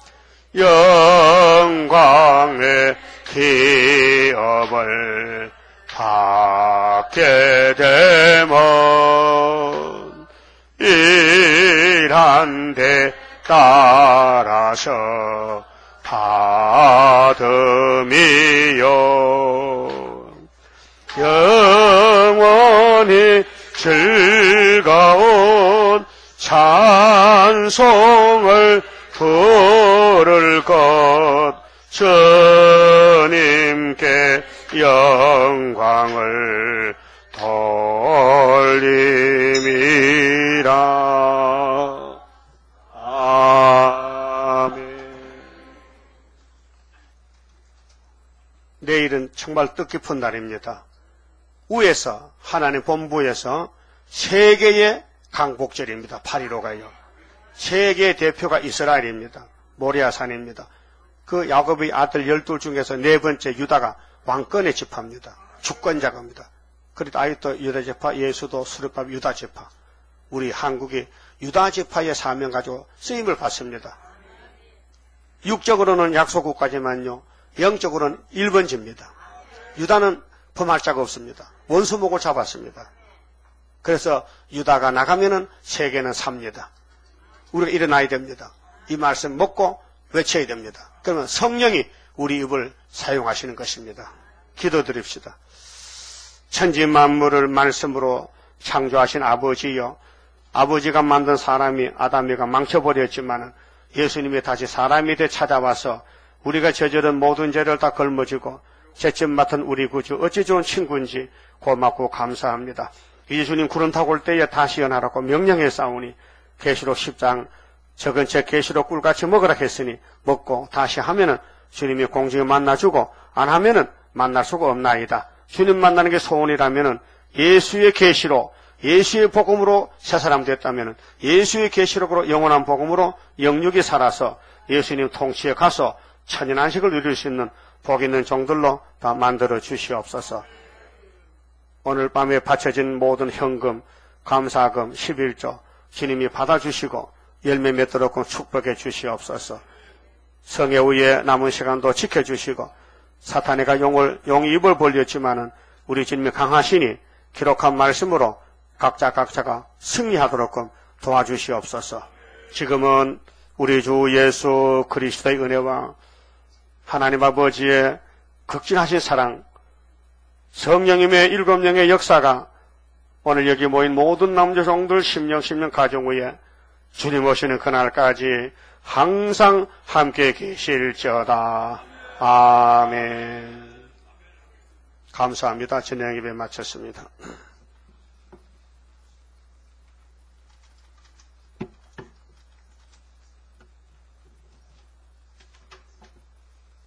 영광의 기업을 받게 되면 일한 데 따라서 받음이요 영원히 즐거운 찬송을 부를 것 주님께 영광을 돌림이라. 아멘. 내일은 정말 뜻깊은 날입니다. 위에서 하나님 본부에서 세계의 강복절입니다. 8.15가요. 세계의 대표가 이스라엘입니다. 모리아산입니다. 그 야곱의 아들 12 중에서 네 번째 유다가 왕권의 지파입니다. 주권자가입니다. 그리고 아직도 유다지파, 예수도 수르밥 유다지파. 우리 한국이 유다지파의 사명 가지고 쓰임을 받습니다. 육적으로는 약소국가지만요, 영적으로는 1번지입니다. 유다는 범할 자가 없습니다. 원수목을 잡았습니다. 그래서 유다가 나가면은 세계는 삽니다. 우리가 일어나야 됩니다. 이 말씀 먹고 외쳐야 됩니다. 그러면 성령이 우리 입을 사용하시는 것입니다. 기도드립시다. 천지 만물을 말씀으로 창조하신 아버지여, 아버지가 만든 사람이 아담이가 망쳐버렸지만은 예수님이 다시 사람이 돼 찾아와서 우리가 저지른 모든 죄를 다 걸머지고 죄점 맡은 우리 구주 어찌 좋은 친구인지 고맙고 감사합니다. 예수님 구름 타고 올 때에 다시 연하라고 명령해 싸우니 계시록 10장 적은 책 계시록 꿀같이 먹으라 했으니 먹고 다시 하면은 주님이 공중에 만나주고 안 하면은 만날 수가 없나이다. 주님 만나는 게 소원이라면은 예수의 계시로, 예수의 복음으로 새 사람 됐다면은 예수의 계시록으로 영원한 복음으로 영육이 살아서 예수님 통치에 가서 천연안식을 누릴 수 있는 복 있는 종들로 다 만들어 주시옵소서. 오늘 밤에 바쳐진 모든 현금, 감사금, 11조 주님이 받아주시고 열매 맺도록 축복해 주시옵소서. 성회 후에 남은 시간도 지켜주시고 사탄이가 용이 입을 벌렸지만은 우리 주님이 강하시니 기록한 말씀으로 각자가 승리하도록 도와주시옵소서. 지금은 우리 주 예수 그리스도의 은혜와 하나님 아버지의 극진하신 사랑, 성령님의 7명의 역사가 오늘 여기 모인 모든 남자종들 10명 가정 위에 주님 오시는 그날까지 항상 함께 계실지어다. 아멘. 감사합니다. 진행 예배 마쳤습니다.